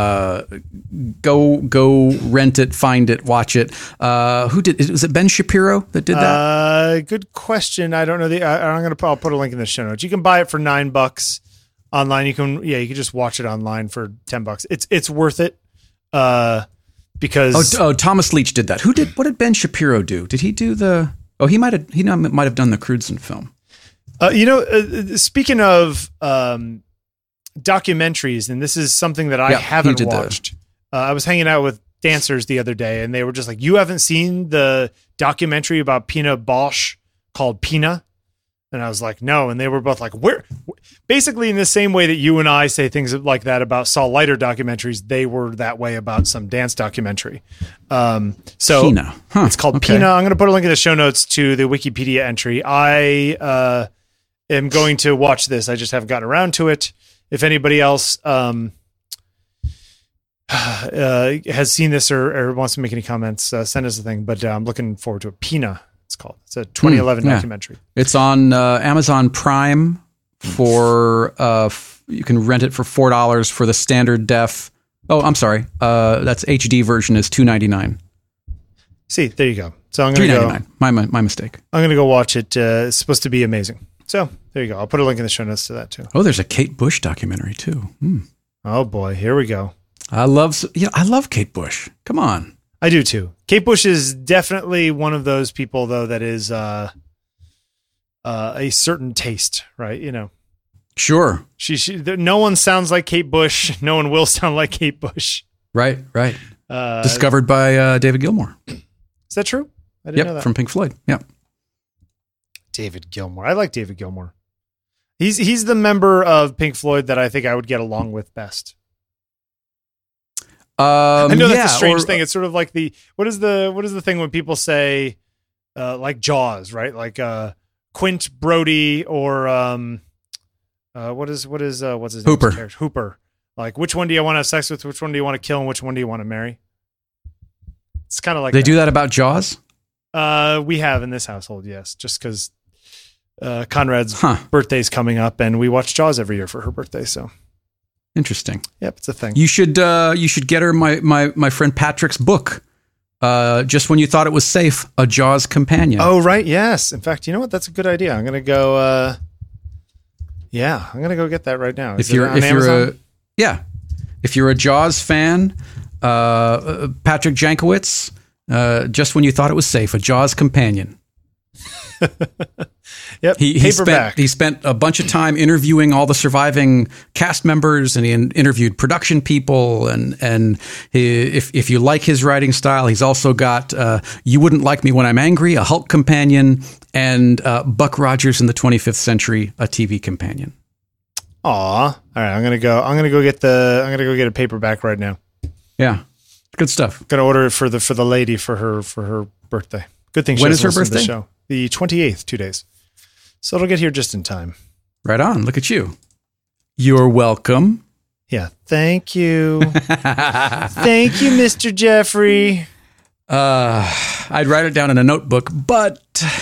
go rent it, find it, watch it. Who did it? Was it Ben Shapiro that did that? Good question. I don't know. I'll put a link in the show notes. You can buy it for $9 online. You can just watch it online for $10. It's worth it. Because Thomas Leach did that. What did Ben Shapiro do? Did he do he might have done the Crewdson film. Speaking of, documentaries, and this is something that I haven't watched. I was hanging out with dancers the other day, and they were just like, "You haven't seen the documentary about Pina Bausch called Pina?" And I was like, "No." And they were both like, "Where?" Basically, in the same way that you and I say things like that about Saul Leiter documentaries, they were that way about some dance documentary. So Pina. It's called Pina. I'm going to put a link in the show notes to the Wikipedia entry. I am going to watch this. I just haven't gotten around to it. If anybody else has seen this or wants to make any comments, send us a thing. But I'm looking forward to it. Pina, it's called. It's a 2011 documentary. It's on Amazon Prime for you can rent it for $4 for the standard def. Oh, I'm sorry. That's HD version is $2.99. See, there you go. So I'm going to go. $3.99. My mistake. I'm going to go watch it. It's supposed to be amazing. So there you go. I'll put a link in the show notes to that too. Oh, there's a Kate Bush documentary too. Oh boy, here we go. I love Kate Bush. Come on. I do too. Kate Bush is definitely one of those people though that is a certain taste, right? You know. Sure. No one sounds like Kate Bush. No one will sound like Kate Bush. Right. Discovered by David Gilmour. Is that true? I didn't know that. From Pink Floyd. Yep. David Gilmour. I like David Gilmour. He's the member of Pink Floyd that I think I would get along with best. I know that's a strange thing. It's sort of like what is the thing when people say like Jaws, right? Like Quint Brody or what's his Hooper. name? Hooper. Like which one do you want to have sex with? Which one do you want to kill? And which one do you want to marry? It's kind of like they do that about Jaws. We have in this household, yes, just because Conrad's birthday's coming up, and we watch Jaws every year for her birthday. So interesting. Yep, it's a thing. You should get her my friend Patrick's book. Just when you thought it was safe, a Jaws companion. Oh right, yes. In fact, you know what? That's a good idea. I'm gonna go. I'm gonna go get that right now. If you're a Jaws fan, Patrick Jankowitz. Just when you thought it was safe, a Jaws companion. Yep. He spent a bunch of time interviewing all the surviving cast members, and he interviewed production people. And if you like his writing style, he's also got "You Wouldn't Like Me When I'm Angry," a Hulk companion, and Buck Rogers in the 25th Century, a TV companion. Aw. All right, I'm gonna go get a paperback right now. Yeah. Good stuff. Gonna order it for the lady for her birthday. Good thing. When is her birthday? The show. The 28th, 2 days. So it'll get here just in time. Right on. Look at you. You're welcome. Yeah. Thank you. Thank you, Mr. Jeffrey. I'd write it down in a notebook, but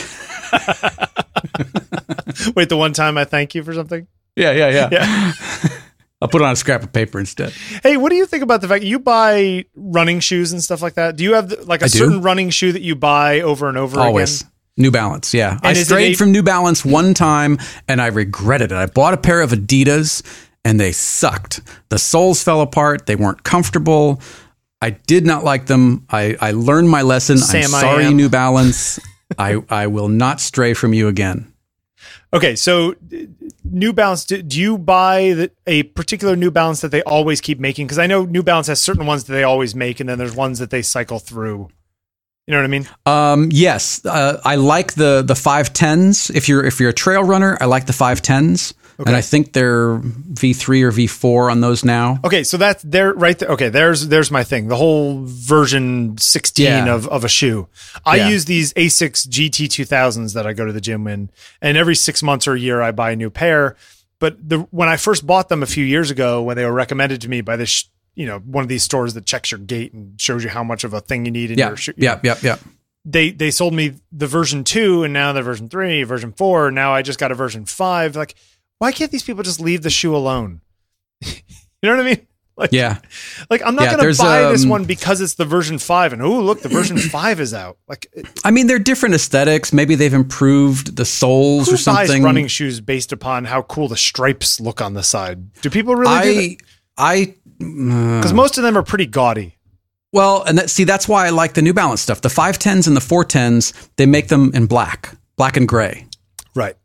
wait, the one time I thank you for something? Yeah. I'll put it on a scrap of paper instead. Hey, what do you think about the fact you buy running shoes and stuff like that? Do you have certain running shoe that you buy over and over Always. again? New Balance, yeah. And I strayed from New Balance one time, and I regretted it. I bought a pair of Adidas, and they sucked. The soles fell apart. They weren't comfortable. I did not like them. I learned my lesson. I'm sorry, New Balance. I will not stray from you again. Okay, so New Balance, do you buy a particular New Balance that they always keep making? Because I know New Balance has certain ones that they always make, and then there's ones that they cycle through. You know what I mean? Yes. I like the 510s. If you're a trail runner, I like the 510s. Okay. And I think they're V3 or V4 on those now. Okay, so that's there right there. Okay, there's my thing. The whole version 16 of a shoe. I use these Asics GT2000s that I go to the gym in, and every 6 months or a year I buy a new pair. But when I first bought them a few years ago, when they were recommended to me by this, one of these stores that checks your gait and shows you how much of a thing you need in your shoe. Yeah. They sold me the version 2, and now they're version 3, version 4. Now I just got a version 5. Like, why can't these people just leave the shoe alone? You know what I mean? Like I'm not going to buy this one because it's the version 5 and look, the version 5 is out. Like, I mean, they're different aesthetics. Maybe they've improved the soles or something. Who buys running shoes based upon how cool the stripes look on the side? Do people really do that? Because most of them are pretty gaudy. Well, and that's why I like the New Balance stuff. The 510s and the 410s, they make them in black and gray. Right.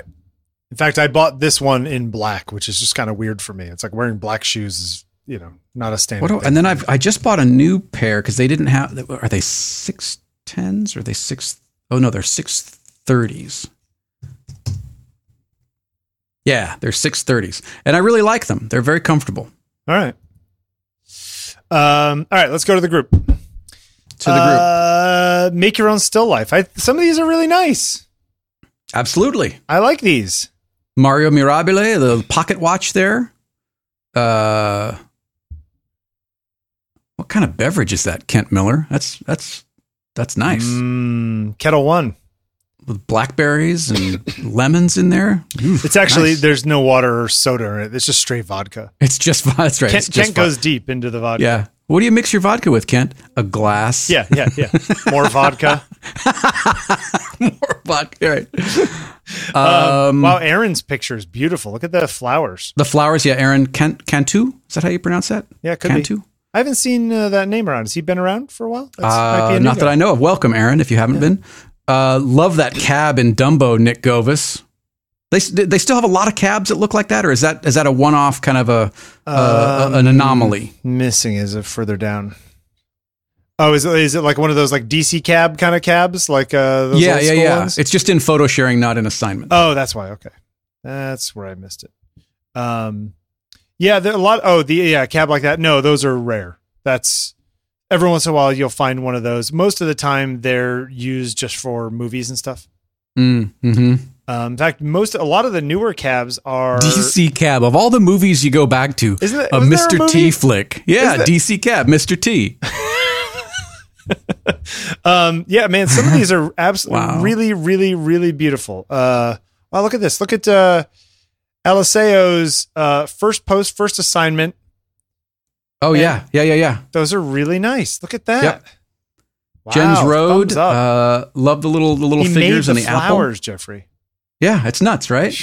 In fact, I bought this one in black, which is just kind of weird for me. It's like wearing black shoes is, not a standard thing. And then I just bought a new pair because they didn't have. Are they 610s or are they 6? Oh no, they're 630s. Yeah, they're 630s, and I really like them. They're very comfortable. All right. All right, let's go to the group. Make your own still life. Some of these are really nice. Absolutely. I like these. Mario Mirabile, the pocket watch there. What kind of beverage is that, Kent Miller? That's nice. Kettle One. With blackberries and lemons in there. It's actually, nice. There's no water or soda in it. It's just straight vodka. It's just, that's right. Kent goes deep into the vodka. Yeah. What do you mix your vodka with, Kent? A glass? Yeah. More vodka. More vodka, right. Wow, Aaron's picture is beautiful. Look at the flowers. The flowers, yeah. Aaron Cantu? Is that how you pronounce that? Yeah, could Cantu? be. I haven't seen that name around. Has he been around for a while? Might be a new not guy. that I know of. Welcome, Aaron, if you haven't been. Love that cab in Dumbo, Nick Govis. They still have a lot of cabs that look like that, or is that a one-off kind of an anomaly? Missing is it further down. Oh, is it like one of those like DC cab kind of cabs, like those old school ones? It's just in photo sharing, not in assignment. Oh, that's why. Okay, that's where I missed it. Yeah, there are a lot. Oh, cab like that. No, those are rare. That's every once in a while you'll find one of those. Most of the time they're used just for movies and stuff. Mm-hmm. In fact, a lot of the newer cabs are DC Cab. Of all the movies you go back to, Isn't it, a Mr. T flick. Yeah, DC Cab, Mr. T. Yeah, man, some of these are absolutely really, really, really beautiful. Wow, look at this. Look at Aliceo's first assignment. Oh, yeah. Those are really nice. Look at that. Yep. Wow, Jen's Road. thumbs up. Love the little He figures made and the flowers, apple. Jeffrey. Yeah, it's nuts, right?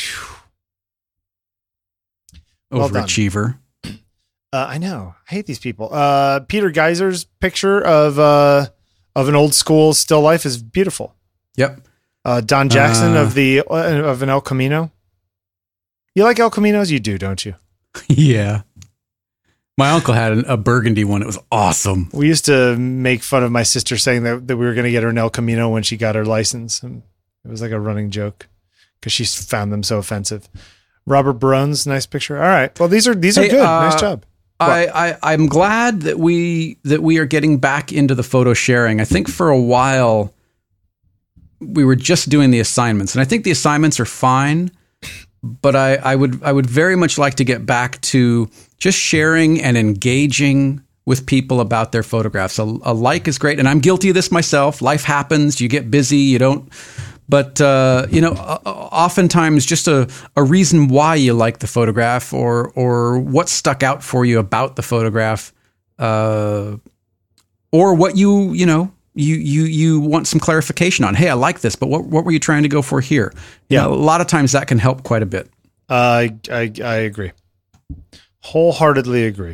Well done. Overachiever. I know. I hate these people. Peter Geiser's picture of an old school still life is beautiful. Yep. Don Jackson of an El Camino. You like El Caminos? You do, don't you? Yeah. My uncle had a burgundy one. It was awesome. We used to make fun of my sister saying that we were going to get her an El Camino when she got her license. And it was like a running joke because she found them so offensive. Robert Barone's nice picture. All right. Well, these are good. Nice job. I'm glad that we are getting back into the photo sharing. I think for a while we were just doing the assignments, and I think the assignments are fine. But I would very much like to get back to just sharing and engaging with people about their photographs. A like is great, and I'm guilty of this myself. Life happens. You get busy. You don't. But oftentimes just a reason why you like the photograph or what stuck out for you about the photograph, or what you want some clarification on. Hey, I like this, but what were you trying to go for here? You know, a lot of times that can help quite a bit. I agree. Wholeheartedly agree.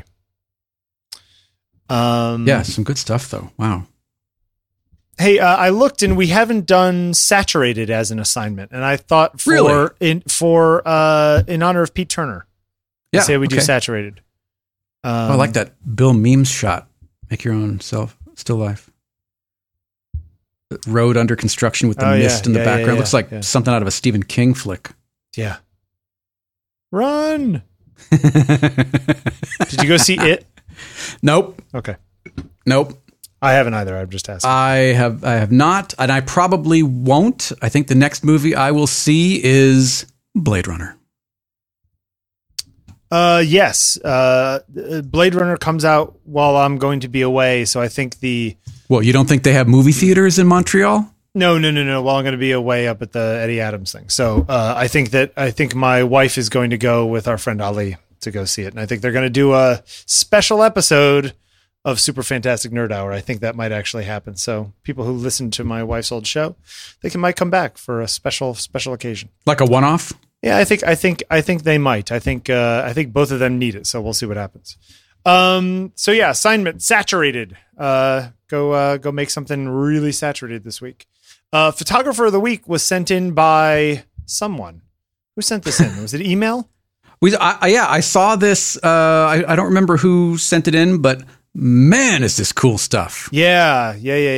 Yeah, some good stuff though. Wow. Hey, I looked and we haven't done saturated as an assignment, and I thought in honor of Pete Turner, say we do saturated. I like that Bill Memes shot. Make your own still life. Road under construction with the mist in the background. Looks like something out of a Stephen King flick. Yeah. Run. Did you go see it? Nope. Okay. Nope. I haven't either. I'm just asking. I have not, and I probably won't. I think the next movie I will see is Blade Runner. Yes. Blade Runner comes out while I'm going to be away, so I think Well, you don't think they have movie theaters in Montreal? No. While I'm going to be away up at the Eddie Adams thing. So I think my wife is going to go with our friend Ali to go see it, and I think they're going to do a special episode of Super Fantastic Nerd Hour. I think that might actually happen. So people who listen to my wife's old show, might come back for a special occasion, like a one-off. Yeah, I think they might. I think both of them need it. So we'll see what happens. So yeah, assignment saturated. Go make something really saturated this week. Photographer of the week was sent in by someone. Who sent this in? Was it email? I saw this. I don't remember who sent it in, but man, is this cool stuff. Yeah.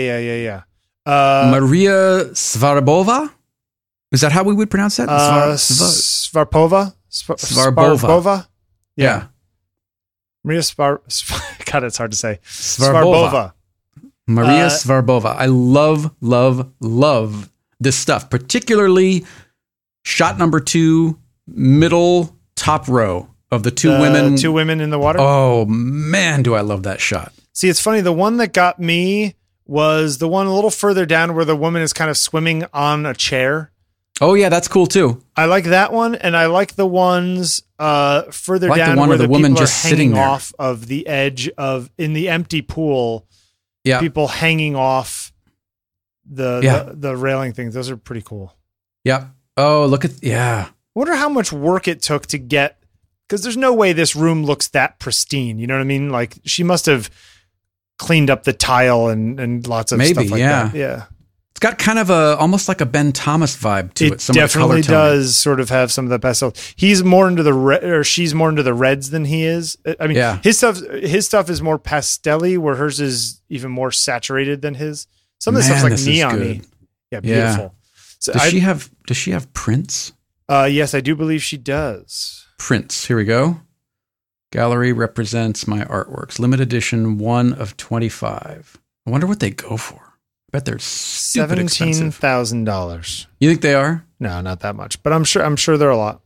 Maria Svarbova? Is that how we would pronounce that? Svarbova? Svarbova. Yeah. Maria God, it's hard to say. Svarbova. Maria Svarbova. I love this stuff, particularly shot number 2, middle top row of the two women. 2 women in the water. Oh man, do I love that shot. See, it's funny. The one that got me was the one a little further down where the woman is kind of swimming on a chair. Oh yeah, that's cool too. I like that one, and I like the ones further down the one where the woman people just are sitting hanging there off of the edge of in the empty pool. Yeah, People hanging off the railing things. Those are pretty cool. Yep. Oh, look at I wonder how much work it took to get, because there's no way this room looks that pristine. You know what I mean? Like she must have cleaned up the tile and lots of stuff like that. Yeah. It's got kind of almost like a Ben Thomas vibe to it. It definitely does sort of have some of the pastel. He's more into the she's more into the reds than he is. I mean, his stuff is more pastel-y, where hers is even more saturated than his. Some of this stuff's like neon-y. Yeah, beautiful. Yeah. So does she have prints? Yes, I do believe she does. Prints. Here we go. Gallery represents my artworks. Limited edition, 1 of 25. I wonder what they go for. I bet they're stupid expensive. $17,000. You think they are? No, not that much, but I'm sure they're a lot.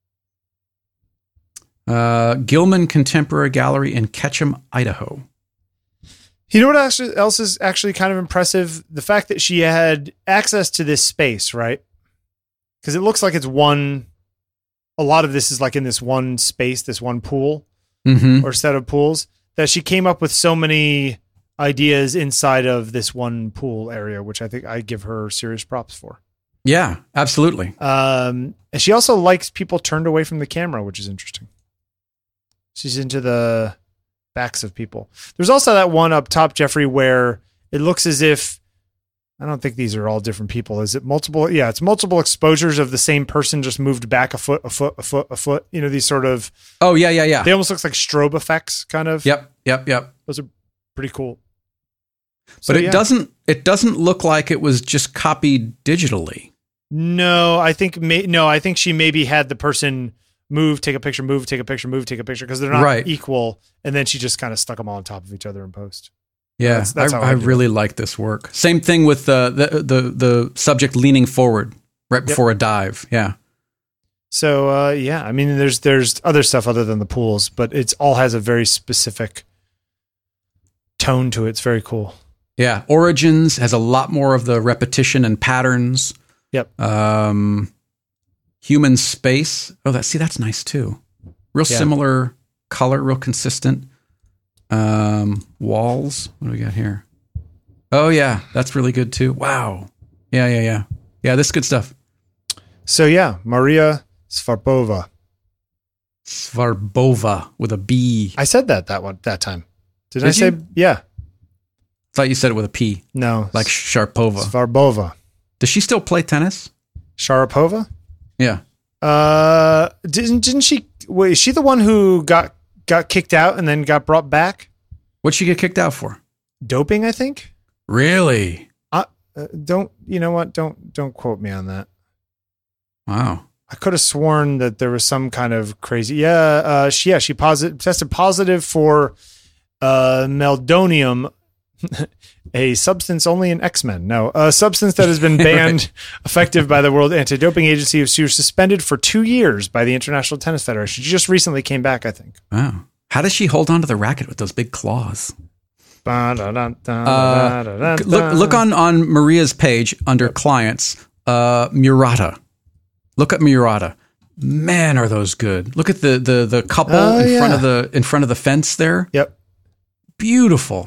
Gilman Contemporary Gallery in Ketchum, Idaho. You know what else is actually kind of impressive? The fact that she had access to this space, right? Because it looks like it's one. A lot of this is like in this one space, this one pool or set of pools, that she came up with so many ideas inside of this one pool area, which I think I give her serious props for. Yeah, absolutely. And she also likes people turned away from the camera, which is interesting. She's into the backs of people. There's also that one up top, Jeffrey, where it looks as if, I don't think these are all different people. Is it multiple? Yeah, it's multiple exposures of the same person, just moved back a foot. You know, these sort of. Oh, yeah. They almost look like strobe effects, kind of. Yep. Those are pretty cool. But it doesn't look like it was just copied digitally. No, I think she maybe had the person move, take a picture, move, take a picture, move, take a picture, because they're not equal, and then she just kind of stuck them all on top of each other in post. Yeah, that's how I really like this work. Same thing with the subject leaning forward right before a dive. Yeah. So I mean, there's other stuff other than the pools, but it's all has a very specific tone to it. It's very cool. Yeah, Origins has a lot more of the repetition and patterns. Yep. Human Space. Oh, that's nice too. Real similar color, real consistent. Walls. What do we got here? Oh yeah, that's really good too. Wow. Yeah. Yeah, this is good stuff. So yeah, Maria Svarbova with a B. I said that time. Did I say? Yeah. Thought you said it with a P. No. Like Sharapova. Svarbova. Does she still play tennis? Sharapova? Yeah. Didn't she? Wait, is she the one who got kicked out and then got brought back? What'd she get kicked out for? Doping, I think. Really? Don't. You know what? Don't quote me on that. Wow. I could have sworn that there was some kind of crazy. She tested positive for meldonium. A substance only in X-Men. No, a substance that has been banned, effective by the World Anti-Doping Agency. She was suspended for 2 years by the International Tennis Federation. She just recently came back, I think. Wow. How does she hold on to the racket with those big claws? Look on Maria's page under clients, Murata. Look at Murata. Man, are those good. Look at the couple in front of the fence there. Yep. Beautiful.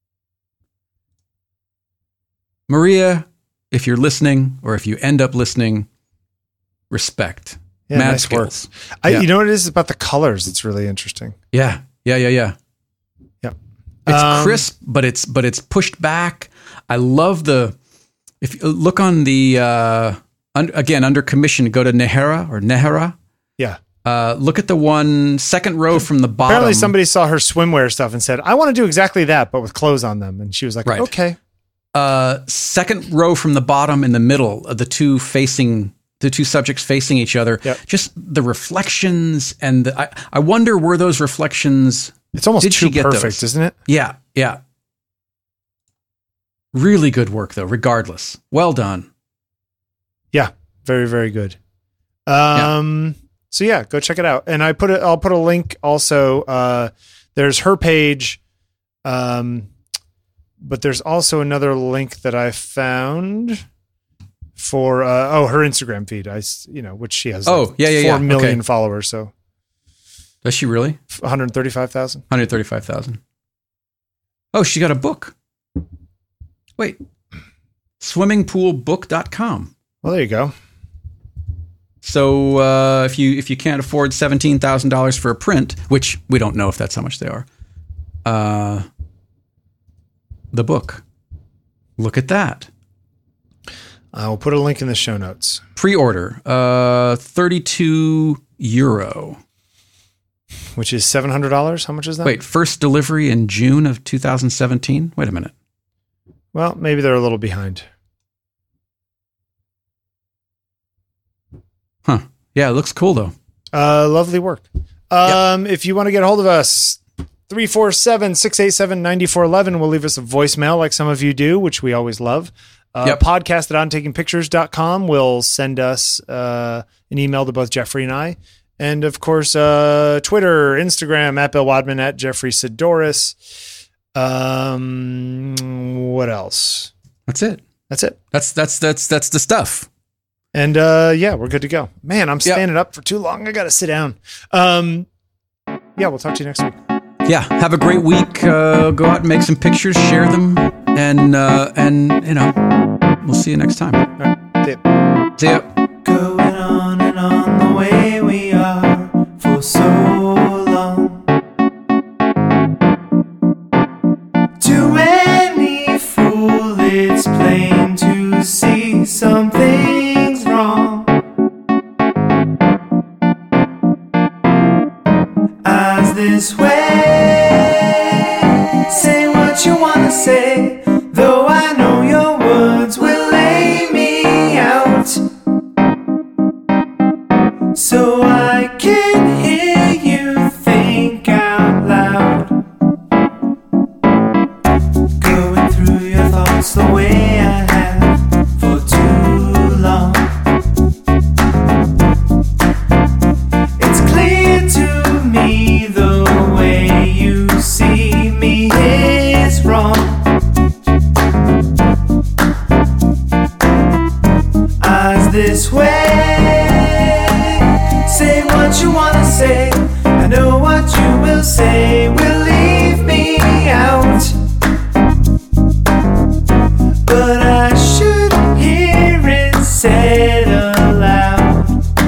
Maria, if you're listening or if you end up listening, respect. Yeah, Mad nice skills. You know what it is about the colors? It's really interesting. Yeah. Yep. It's crisp, but it's pushed back. I love if you look on the, again, under commission, go to Nehera. Yeah. Look at the second row from the bottom. Apparently somebody saw her swimwear stuff and said, I want to do exactly that, but with clothes on them. And she was like, okay. Second row from the bottom in the middle of the two subjects facing each other. Yep. Just the reflections and I wonder were those reflections. It's almost too perfect, isn't it? Yeah. Really good work though, regardless. Well done. Yeah. Very, very good. So yeah, go check it out. And I'll put a link also. There's her page But there's also another link that I found for her Instagram feed. Which she has 4 million followers. So does she really? 135,000. 135,000. Oh, she got a book. Wait, swimmingpoolbook.com. Well, there you go. So if you can't afford $17,000 for a print, which we don't know if that's how much they are, the book. Look at that. I'll put a link in the show notes. Pre-order, €32. Which is $700. How much is that? Wait, first delivery in June of 2017? Wait a minute. Well, maybe they're a little behind. Huh. Yeah, it looks cool, though. Lovely work. If you want to get a hold of us, 347-687-9411 will leave us a voicemail like some of you do, which we always love. Podcast at ontakingpictures.com will send us an email to both Jeffrey and I. And, of course, Twitter, Instagram, at Bill Wadman, at Jeffrey Sidoris. What else? That's it. That's it. That's the stuff. And, we're good to go. Man, I'm standing up for too long. I got to sit down. We'll talk to you next week. Yeah, have a great week. Go out and make some pictures, share them, and we'll see you next time. All right, see ya. Going on and on the way we are for so long. To any fool, it's plain to see something's wrong. As this way, say what you wanna say, though I know your words will lay me out. So I can hear you think out loud, going through your thoughts the way I have for too long. It's clear to me the way you see me is wrong. Eyes this way, say what you wanna say. I know what you will say will leave me out, but I should hear it said aloud.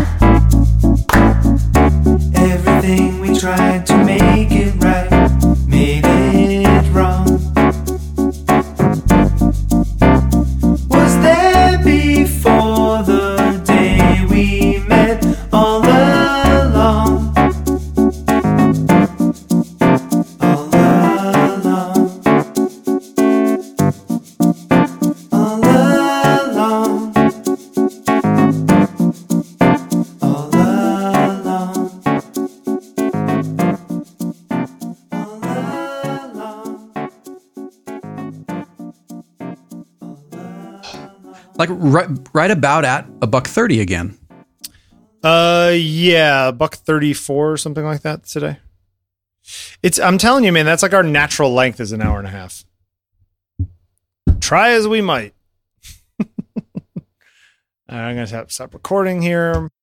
Everything we tried to make it right made it wrong. Was there before the day we met all along? All along. All along. All along. All along. Like right about at $1.30 again. $1.34 or something like that today. I'm telling you, man, that's like our natural length is an hour and a half. Try as we might. I'm going to have to stop recording here.